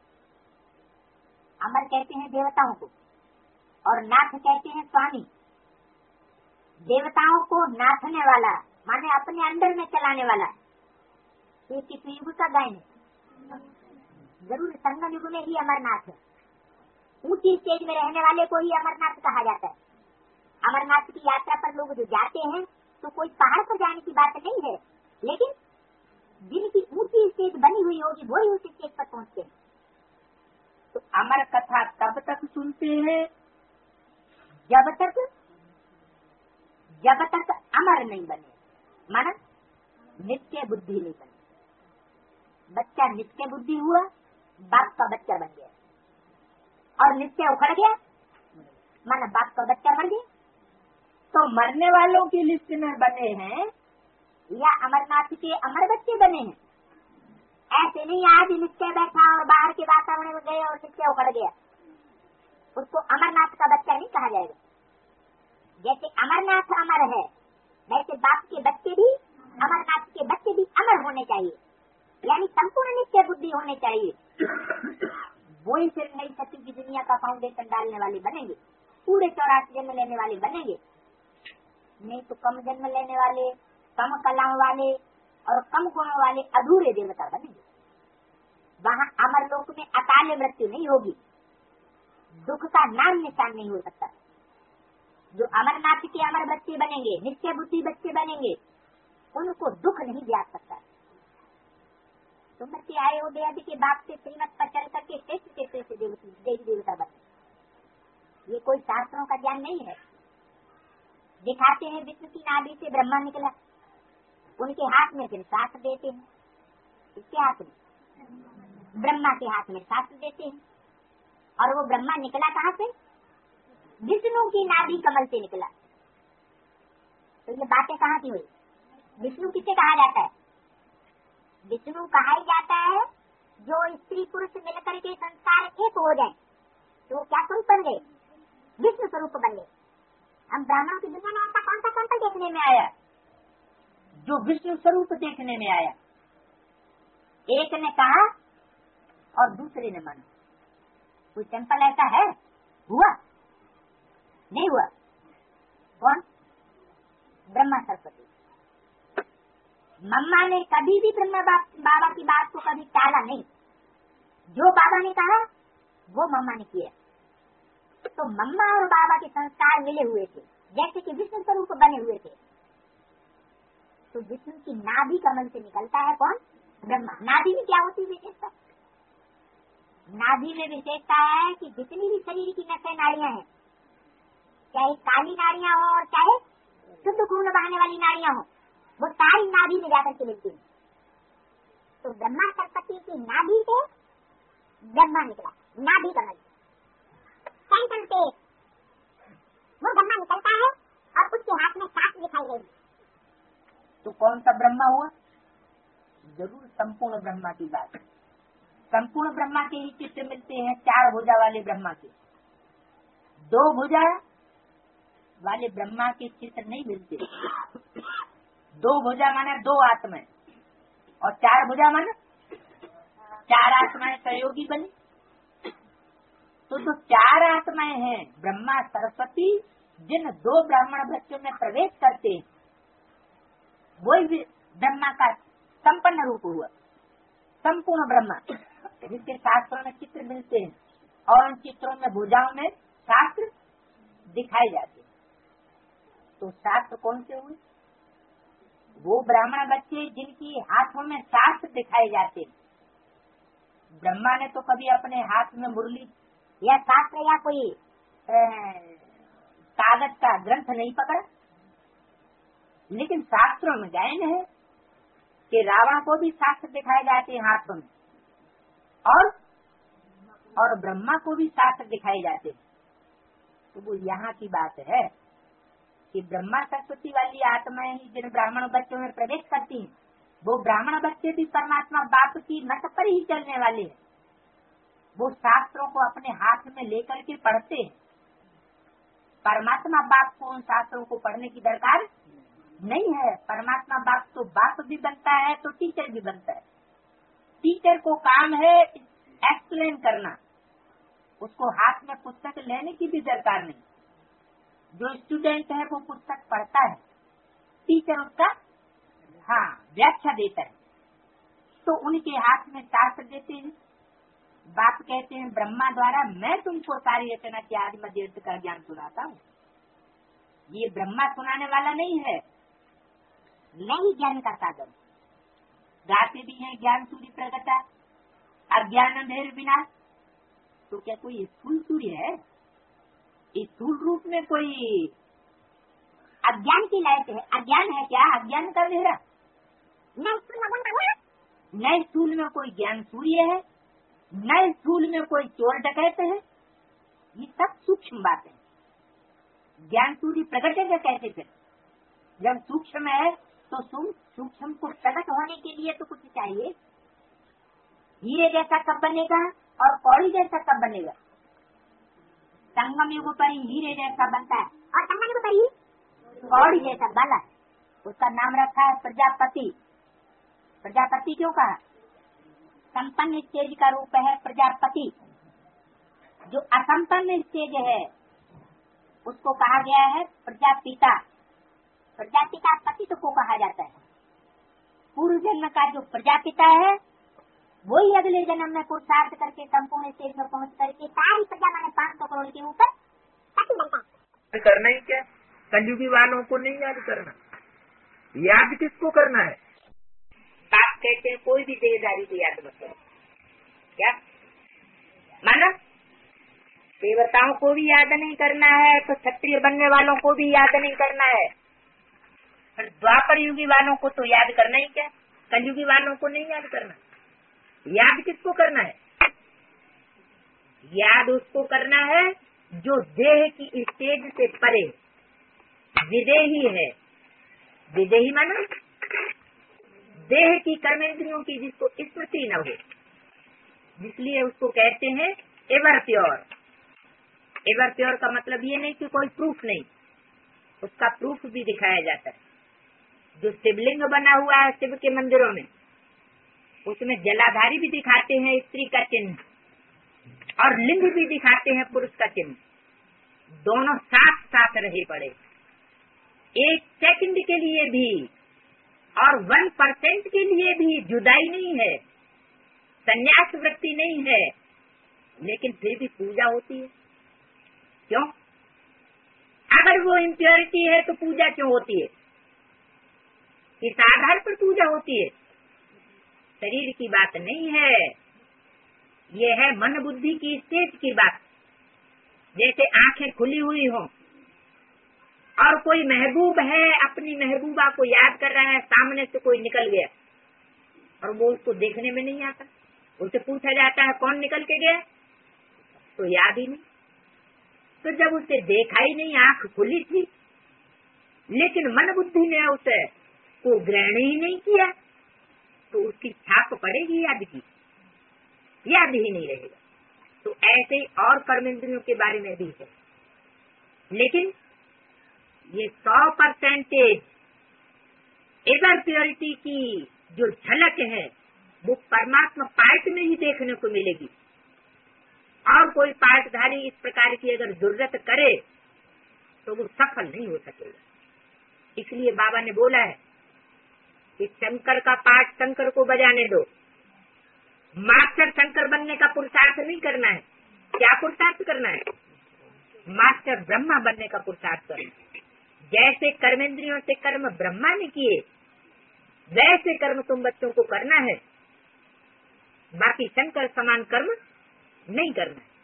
अमर कहते हैं देवताओं को और नाथ कहते हैं स्वामी। देवताओं को नाथने वाला माने अपने अंदर में चलाने वाला। ये किस युग का गायन है? जरूर संगम युग में ही अमरनाथ है। ऊंची स्टेज में रहने वाले को ही अमरनाथ कहा जाता है। अमरनाथ की यात्रा पर लोग जो जाते हैं तो कोई पहाड़ पर जाने की बात नहीं है, लेकिन जिनकी ऊंची स्टेज बनी हुई होगी वही उस स्टेज पर पहुंचते हैं। तो अमर कथा तब तक सुनते हैं जब तक अमर नहीं बने, माना नित्य बुद्धि नहीं बने। बच्चा नित्य बुद्धि हुआ, बाप का बच्चा बन गया, और नित्य उखड़ गया माना बाप का बच्चा मर गया। तो मरने वालों की लिस्ट में बने हैं या अमरनाथ के अमर बच्चे बने हैं। ऐसे नहीं आज नित्य बैठा और बाहर के वातावरण में गए और नित्य उखड़ गया, उसको अमरनाथ का बच्चा नहीं कहा जाएगा। जैसे अमरनाथ अमर है, वैसे बाप के बच्चे भी, अमरनाथ के बच्चे भी अमर होने चाहिए, यानी संपूर्ण नित्य बुद्धि होने चाहिए। वो ही फिर नई सती की दुनिया का फाउंडेशन डालने वाले बनेंगे, पूरे 84 जन्म लेने वाले बनेंगे। नहीं तो कम जन्म लेने वाले, कम कलाओं वाले और कम गुणों वाले अधूरे देवता बनेंगे। वहाँ अमरलोक में अकाल मृत्यु नहीं होगी, दुख का नाम निशान नहीं हो सकता। जो अमरनाथ के अमर बच्चे बनेंगे, नित्य बुद्धि बच्चे बनेंगे, उनको दुख नहीं ज्ञात सकता। तुम बच्चे आए हो देवी के बाप से श्रीमत पर चल करके श्रेष्ठ देवी देवता बने। ये कोई शास्त्रों का ज्ञान नहीं है। दिखाते हैं विष्णु की नाभि से ब्रह्मा निकला, उनके हाथ में फिर शास्त्र देते हैं। किसके हाथ में? ब्रह्मा के हाथ में शास्त्र देते हैं। और वो ब्रह्मा निकला कहाँ से? विष्णु की नाभि कमल से निकला। तो ये बातें कहाँ की हुई? विष्णु किसे कहा जाता है? विष्णु कहा ही जाता है जो स्त्री पुरुष मिलकर के संसार एक हो जाए तो क्या स्वरूप बन गए? विष्णु स्वरूप बन गए। हम ब्राह्मणों की दुनिया में ऐसा कौन सा टेम्पल देखने में आया जो विष्णु स्वरूप देखने में आया? एक ने कहा और दूसरे ने माना। कोई टेम्पल ऐसा है? हुआ? नहीं हुआ। कौन? ब्रह्मा सरस्वती। मम्मा ने कभी भी ब्रह्मा बाबा की बात को कभी टाला नहीं। जो बाबा ने कहा वो मम्मा ने किया। तो मम्मा और बाबा के संस्कार मिले हुए थे, जैसे कि विष्णु स्वरूप बने हुए थे। तो विष्णु की नाभि कमल से निकलता है कौन? ब्रह्मा। नाभि में क्या होती है विशेषता? नाभि में विशेषता है कि जितनी भी शरीर की नसें नाड़ियां हैं, चाहे काली नाड़ियां हो और चाहे शुद्ध खून बहाने वाली नाड़ियां हो, वो सारी नाभि में जाकर के मिलती है। तो ब्रह्मा सरस्वती की नाभि से ब्रह्मा निकला, नाभि कमल सेंटर से वो ब्रह्मा निकलता है और उसके हाथ में सांस दिखाई गई। तो कौन सा ब्रह्मा हुआ? जरूर संपूर्ण ब्रह्मा की बात। संपूर्ण ब्रह्मा के ही चित्र मिलते हैं 4 भुजा वाले ब्रह्मा के। 2 भुजा वाले ब्रह्मा के चित्र नहीं मिलते। 2 भुजा माना 2 आत्माएं और 4 भुजा माना 4 आत्माएं सहयोगी बनी। तो जो 4 आत्माएं हैं ब्रह्मा सरस्वती, जिन 2 ब्राह्मण बच्चों में प्रवेश करते हैं, वही ब्रह्मा का संपन्न रूप हुआ, संपूर्ण ब्रह्मा, जिसके शास्त्रों में चित्र मिलते हैं और उन चित्रों में भुजाओं में शास्त्र दिखाए जाते हैं। तो शास्त्र कौन से हुए? वो ब्राह्मण बच्चे जिनकी हाथों में शास्त्र दिखाए जाते, ब्रह्मा ने तो कभी अपने हाथ में मुरली या शास्त्र या कोई कागज का ग्रंथ नहीं पकड़ा, लेकिन शास्त्रों में गायन है कि रावण को भी शास्त्र दिखाए जाते हैं हाथों में, और ब्रह्मा को भी शास्त्र दिखाए जाते हैं। तो वो यहाँ की बात है कि ब्रह्मा सरस्वती वाली आत्माएं ही जिन ब्राह्मण बच्चों में प्रवेश करती हैं, वो ब्राह्मण बच्चे भी परमात्मा बाप की मत पर ही चलने वाले हैं। वो शास्त्रों को अपने हाथ में लेकर के पढ़ते हैं। परमात्मा बाप को उन शास्त्रों को पढ़ने की दरकार नहीं है। परमात्मा बाप तो बाप भी बनता है तो टीचर भी बनता है। टीचर को काम है एक्सप्लेन करना, उसको हाथ में पुस्तक लेने की भी दरकार नहीं। जो स्टूडेंट है वो पुस्तक पढ़ता है, टीचर उसका व्याख्या देता है। तो उनके हाथ में शास्त्र देते हैं। बाप कहते हैं ब्रह्मा द्वारा मैं तुमको सारी रचना की आदि मध्य अंत का ज्ञान सुनाता हूँ। ये ब्रह्मा सुनाने वाला नहीं है, नहीं ज्ञान का साधन। गाते भी हैं ज्ञान सूर्य प्रगटा अज्ञान अंधेर विनाश। तो क्या कोई स्थूल सूर्य है? स्थूल रूप में कोई अज्ञान की लाइट है? अज्ञान है क्या? अज्ञान का अंधेरा न स्थूल में कोई ज्ञान सूर्य है, न स्थूल में कोई चोर डकैत है। ये सब सूक्ष्म बातें। ज्ञान सूर्य प्रकट है कैसे? फिर जब सूक्ष्म है तो सूक्ष्म को प्रकट होने के लिए तो कुछ चाहिए। हीरे जैसा कब बनेगा और कौड़ी जैसा कब बनेगा? संगम युग पर ही हीरे जैसा बनता है और संगम युग पर ही कौड़ी जैसा बाला है। उसका नाम रखा है प्रजापति। प्रजापति क्यों कहा? संपन्न स्टेज का रूप है प्रजापति। जो असंपन्न स्टेज है उसको कहा गया है प्रजापिता। प्रजापिता पति को कहा जाता है। पूर्व जन्म का जो प्रजापिता है वही अगले जन्म में पुरुषार्थ करके संपूर्ण स्टेज में पहुंच करके सारी प्रजा माने 500 करोड़ के ऊपर पति बनता है। करना ही क्या? कलयुगी वालों को नहीं याद करना। याद किसको करना है? बाप कहते हैं कोई भी देहधारी को याद मत करो। क्या माना? देवताओं को भी याद नहीं करना है तो क्षत्रिय बनने वालों को भी याद नहीं करना है। फिर द्वापर युगी वालों को तो याद करना ही क्या? कलयुगी वालों को नहीं याद करना। याद किसको करना है? याद उसको करना है जो देह की स्टेज से परे विदेही है। विदेही माना देह की कर्मेंद्रियों की जिसको स्मृति न हो, इसलिए उसको कहते हैं एवर प्योर। एवर प्योर का मतलब ये नहीं कि कोई प्रूफ नहीं, उसका प्रूफ भी दिखाया जाता है। जो शिवलिंग बना हुआ है शिव के मंदिरों में, उसमें जलाधारी भी दिखाते हैं स्त्री का चिन्ह और लिंग भी दिखाते हैं पुरुष का चिन्ह। दोनों साथ साथ रहे पड़े। 1 सेकंड के लिए भी और 1% के लिए भी जुदाई नहीं है, संन्यास वृत्ति नहीं है, लेकिन फिर भी पूजा होती है। क्यों? अगर वो इम्प्योरिटी है तो पूजा क्यों होती है? किस आधार पर पूजा होती है? शरीर की बात नहीं है, ये है मन बुद्धि की स्टेज की बात। जैसे आंखें खुली हुई हो और कोई महबूब है, अपनी महबूबा को याद कर रहा है, सामने से कोई निकल गया और वो उसको देखने में नहीं आता, उससे पूछा जाता है कौन निकल के गया, तो याद ही नहीं। तो जब उसे देखा ही नहीं, आंख खुली थी, लेकिन मन बुद्धि ने उसे को ग्रहण ही नहीं किया, तो उसकी छाप पड़ेगी याद की? याद ही नहीं रहेगा। तो ऐसे ही और कर्मेंद्रियों के बारे में भी है, लेकिन ये 100% एवर प्योरिटी की जो झलक है वो परमात्मा पार्ट में ही देखने को मिलेगी। और कोई पार्टधारी इस प्रकार की अगर जरूरत करे तो वो सफल नहीं हो सकेगा। इसलिए बाबा ने बोला है कि शंकर का पाठ शंकर को बजाने दो। मास्टर शंकर बनने का पुरुषार्थ नहीं करना है। क्या पुरुषार्थ करना है? मास्टर ब्रह्मा बनने का पुरुषार्थ करना है। जैसे कर्मेंद्रियों से कर्म ब्रह्मा ने किए, वैसे कर्म तुम बच्चों को करना है, बाकी शंकर समान कर्म नहीं करना है।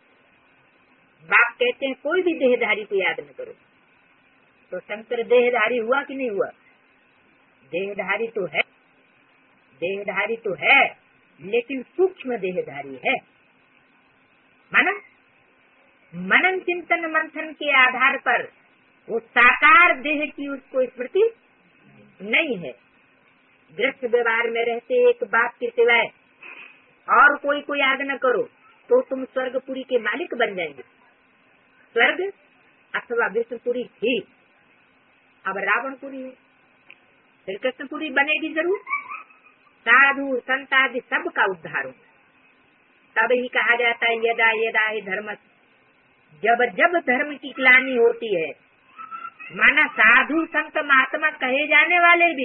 बाप कहते हैं कोई भी देहधारी को याद न करो। तो शंकर देहधारी हुआ कि नहीं हुआ? देहधारी तो है, देहधारी तो है, लेकिन सूक्ष्म देहधारी है। माना मनन चिंतन मंथन के आधार पर वो साकार देह की उसको स्मृति नहीं है। गृहस्थ व्यवहार में रहते एक बाप के सिवाय और कोई को याद न करो तो तुम स्वर्गपुरी के मालिक बन जाएंगे। स्वर्ग अथवा विष्णुपुरी थी, अब रावणपुरी है, फिर कृष्णपुरी बनेगी जरूर। साधु संत आदि सब का उद्धार हो, तब ही कहा जाता है यदा यदा ही धर्म, जब जब धर्म की ग्लानि होती है। माना साधु संत महात्मा कहे जाने वाले भी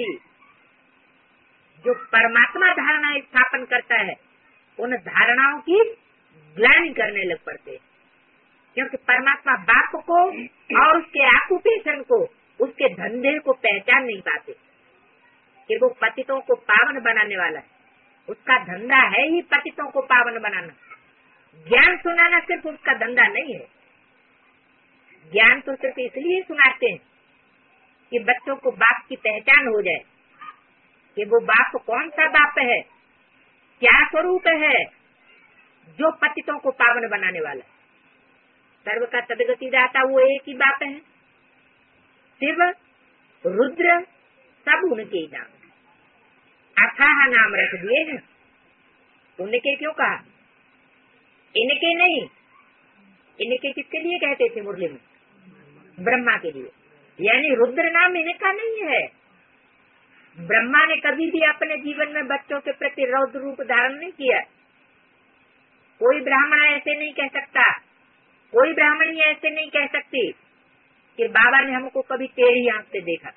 जो परमात्मा धारणा स्थापन करता है, उन धारणाओं की ग्लानि करने लग पड़ते हैं, क्योंकि परमात्मा बाप को और उसके ऑक्यूपेशन को, उसके धंधे को पहचान नहीं पाते कि वो पतितों को पावन बनाने वाला है। उसका धंधा है ही पतितों को पावन बनाना। ज्ञान सुनाना सिर्फ उसका धंधा नहीं है। ज्ञान तो सिर्फ इसलिए सुनाते हैं कि बच्चों को बाप की पहचान हो जाए कि वो बाप कौन सा बाप है, क्या स्वरूप है, जो पतितों को पावन बनाने वाला है। सर्व का सदगति दाता वो एक ही बाप है। शिव रुद्र सब उनके ही नाम है, अथाह नाम रख दिए हैं। उनके क्यों कहा? इनके नहीं। इनके किसके लिए कहते थे मुरली में? ब्रह्मा के लिए। यानी रुद्र नाम इनका नहीं है। ब्रह्मा ने कभी भी अपने जीवन में बच्चों के प्रति रौद्र रूप धारण नहीं किया। कोई ब्राह्मण ऐसे नहीं कह सकता, कोई ब्राह्मणी ऐसे नहीं कह सकती कि बाबा ने हमको कभी टेढ़ी आंख से देखा,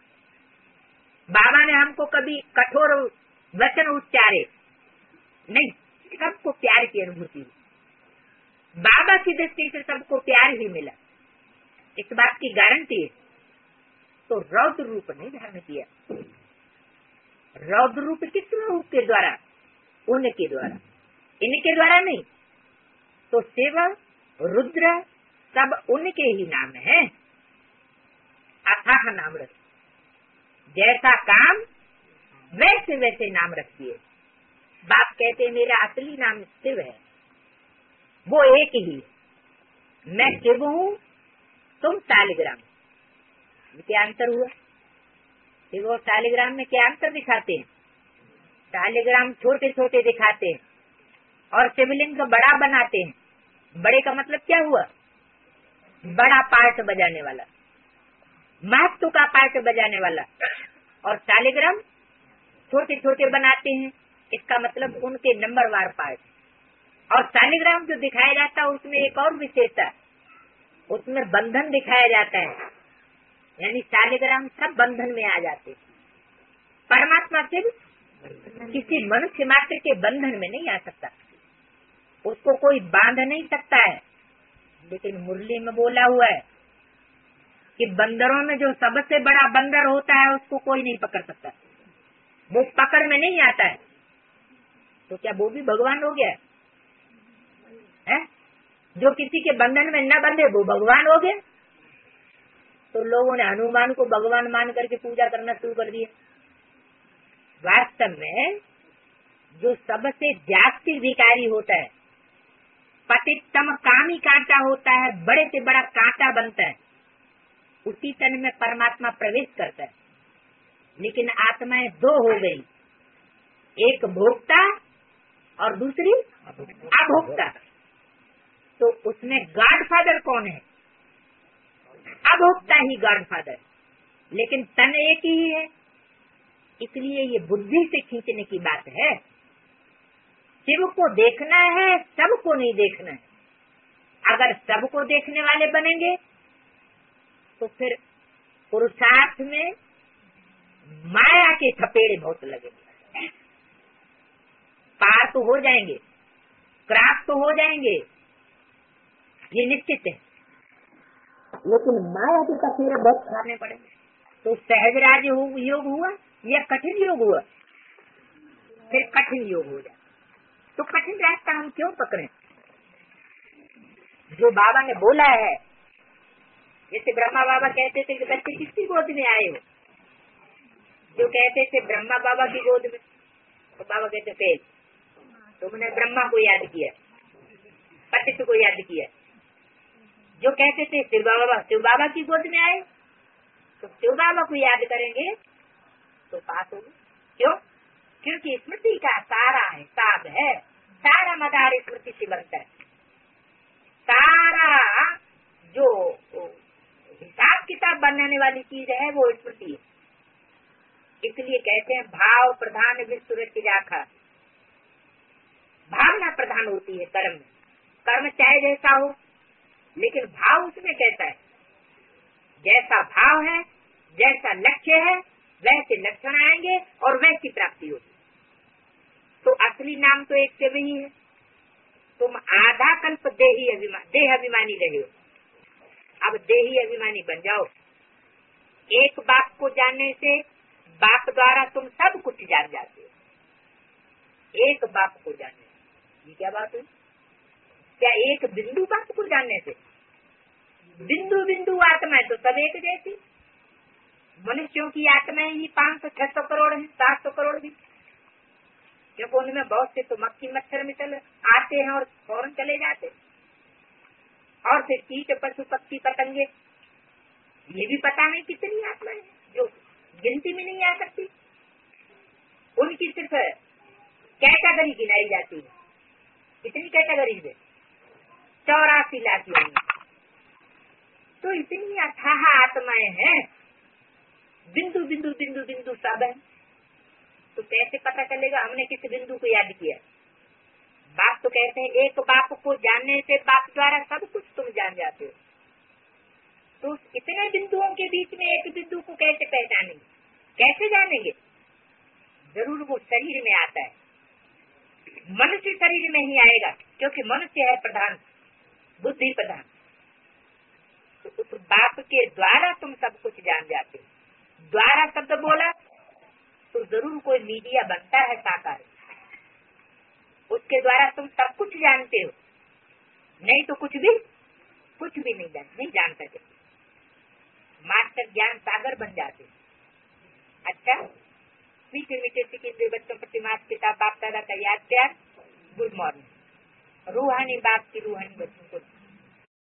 बाबा ने हमको कभी कठोर वचन उच्चारे। नहीं, सबको प्यार की अनुभूति हुई। बाबा की दृष्टि से सबको प्यार ही मिला, इस बात की गारंटी है। तो रौद्र रूप नहीं धारण किया। रौद्र रूप किस रूप के द्वारा? उनके द्वारा, इनके द्वारा नहीं। तो शिव रुद्र सब उनके ही नाम है। अथाह नाम रख, जैसा काम वैसे वैसे नाम रख दिए। बाप कहते मेरा असली नाम शिव है, वो एक ही। मैं शिव हूँ, तुम शालिग्राम। क्या अंतर हुआ? शिव और शालिग्राम में क्या अंतर दिखाते हैं? शालिग्राम छोटे छोटे दिखाते हैं और शिवलिंग को बड़ा बनाते हैं। बड़े का मतलब क्या हुआ? बड़ा पार्ट बजाने वाला, महत्व का पार्ट बजाने वाला। और शालिग्राम छोटे छोटे बनाते हैं, इसका मतलब उनके नंबरवार पार्ट। और शालिग्राम जो दिखाया जाता है उसमें एक और विशेषता, उसमें बंधन दिखाया जाता है। यानी शालिग्राम सब बंधन में आ जाते। परमात्मा सिर्फ किसी मनुष्य मात्र के बंधन में नहीं आ सकता, उसको कोई बांध नहीं सकता है। लेकिन मुरली में बोला हुआ है कि बंदरों में जो सबसे बड़ा बंदर होता है उसको कोई नहीं पकड़ सकता, वो पकड़ में नहीं आता है। तो क्या वो भी भगवान हो गया है? जो किसी के बंधन में न बंधे वो भगवान हो गया। तो लोगों ने हनुमान को भगवान मान करके पूजा करना शुरू कर दिया। वास्तव में जो सबसे जास्ती विकारी होता है, पतितम कामी कांटा होता है, बड़े से बड़ा कांटा बनता है, उसी तन में परमात्मा प्रवेश करता है। लेकिन आत्माएं दो हो गई, एक भोक्ता और दूसरी अभोक्ता। तो उसमें गॉडफादर कौन है? अभोक्ता ही गॉडफादर, लेकिन तन एक ही है। इसलिए ये बुद्धि से खींचने की बात है। शिव को देखना है, सबको नहीं देखना है। अगर सबको देखने वाले बनेंगे तो फिर पुरुषार्थ में माया के थपेड़े बहुत लगेंगे। पार तो हो जाएंगे, क्रॉस तो हो जाएंगे, ये निश्चित है, लेकिन माया के थपेड़े बहुत खाने पड़ेंगे। तो सहज राज योग हुआ या कठिन योग हुआ? फिर कठिन योग हो जाए। तो कठिन रास्ता हम क्यों पकड़े? जो बाबा ने बोला है, जैसे ब्रह्मा बाबा कहते थे कि बच्चे किसकी गोद में आए हो, जो कहते थे ब्रह्मा बाबा की गोद में, तो बाबा कहते थे तुमने ब्रह्मा को याद किया, पतित को याद किया। जो कहते थे शिव बाबा की गोद में आए, तो शिव बाबा को याद करेंगे तो पास होगी। क्यों? क्योंकि स्मृति का सारा है, साध है, सारा मदार स्मृति से बनता है। सारा जो हिसाब किताब बनाने वाली चीज है वो स्मृति है। इसलिए कहते हैं भाव प्रधान विश्व राखा। भावना प्रधान होती है कर्म में। कर्म चाहे जैसा हो, लेकिन भाव उसमें कैसा है? जैसा भाव है, जैसा लक्ष्य है, वैसे लक्षण आएंगे और वैसी प्राप्ति होगी। तो असली नाम तो एक से वही है। तुम आधा कल्प देह अभिमानी रहे हो, अब देही अभिमानी बन जाओ। एक बाप को जानने से बाप द्वारा तुम सब कुछ जान जाते हो। एक बाप को जानने, ये क्या बात है? क्या एक बिंदु बाप को जानने से? बिंदु बिंदु आत्मा है तो सब एक जैसी। मनुष्यों की आत्माएं ही 500-600 करोड़ है, 700 करोड़ भी, क्योंकि उनमें बहुत से तो मक्खी मच्छर में चले आते हैं और फौरन चले जाते, और फिर कीट पशु पक्षी पतंगे, ये भी पता नहीं कितनी आत्माएं हैं जो गिनती में नहीं आ सकती। उनकी सिर्फ कैटेगरी गिनाई जाती है। कितनी कैटेगरी है? 84 लाख होंगी। तो इतनी अथाह आत्माएं हैं, बिंदु बिंदु बिंदु बिंदु सब है। तो कैसे पता चलेगा हमने किस बिंदु को याद किया? बाप तो कहते हैं एक बाप को जानने से बाप द्वारा सब कुछ तुम जान जाते हो। तो इतने बिंदुओं के बीच में एक बिंदु को कैसे पहचानेंगे, कैसे जानेंगे? जरूर वो शरीर में आता है, मनुष्य शरीर में ही आएगा, क्योंकि मनुष्य है प्रधान, बुद्धि प्रधान। तो उस बाप के द्वारा तुम सब कुछ जान जाते हो। द्वारा शब्द बोला तो जरूर कोई मीडिया बनता है साकार, उसके द्वारा तुम सब कुछ जानते हो, नहीं तो कुछ भी नहीं जान सके। मास्टर ज्ञान सागर बन जाते। अच्छा, मीठे मीठे सिकिंद्री बच्चों प्रति माता पिता बाप दादा का याद प्यार, गुड मॉर्निंग। रूहानी बाप की रूहानी बच्चों को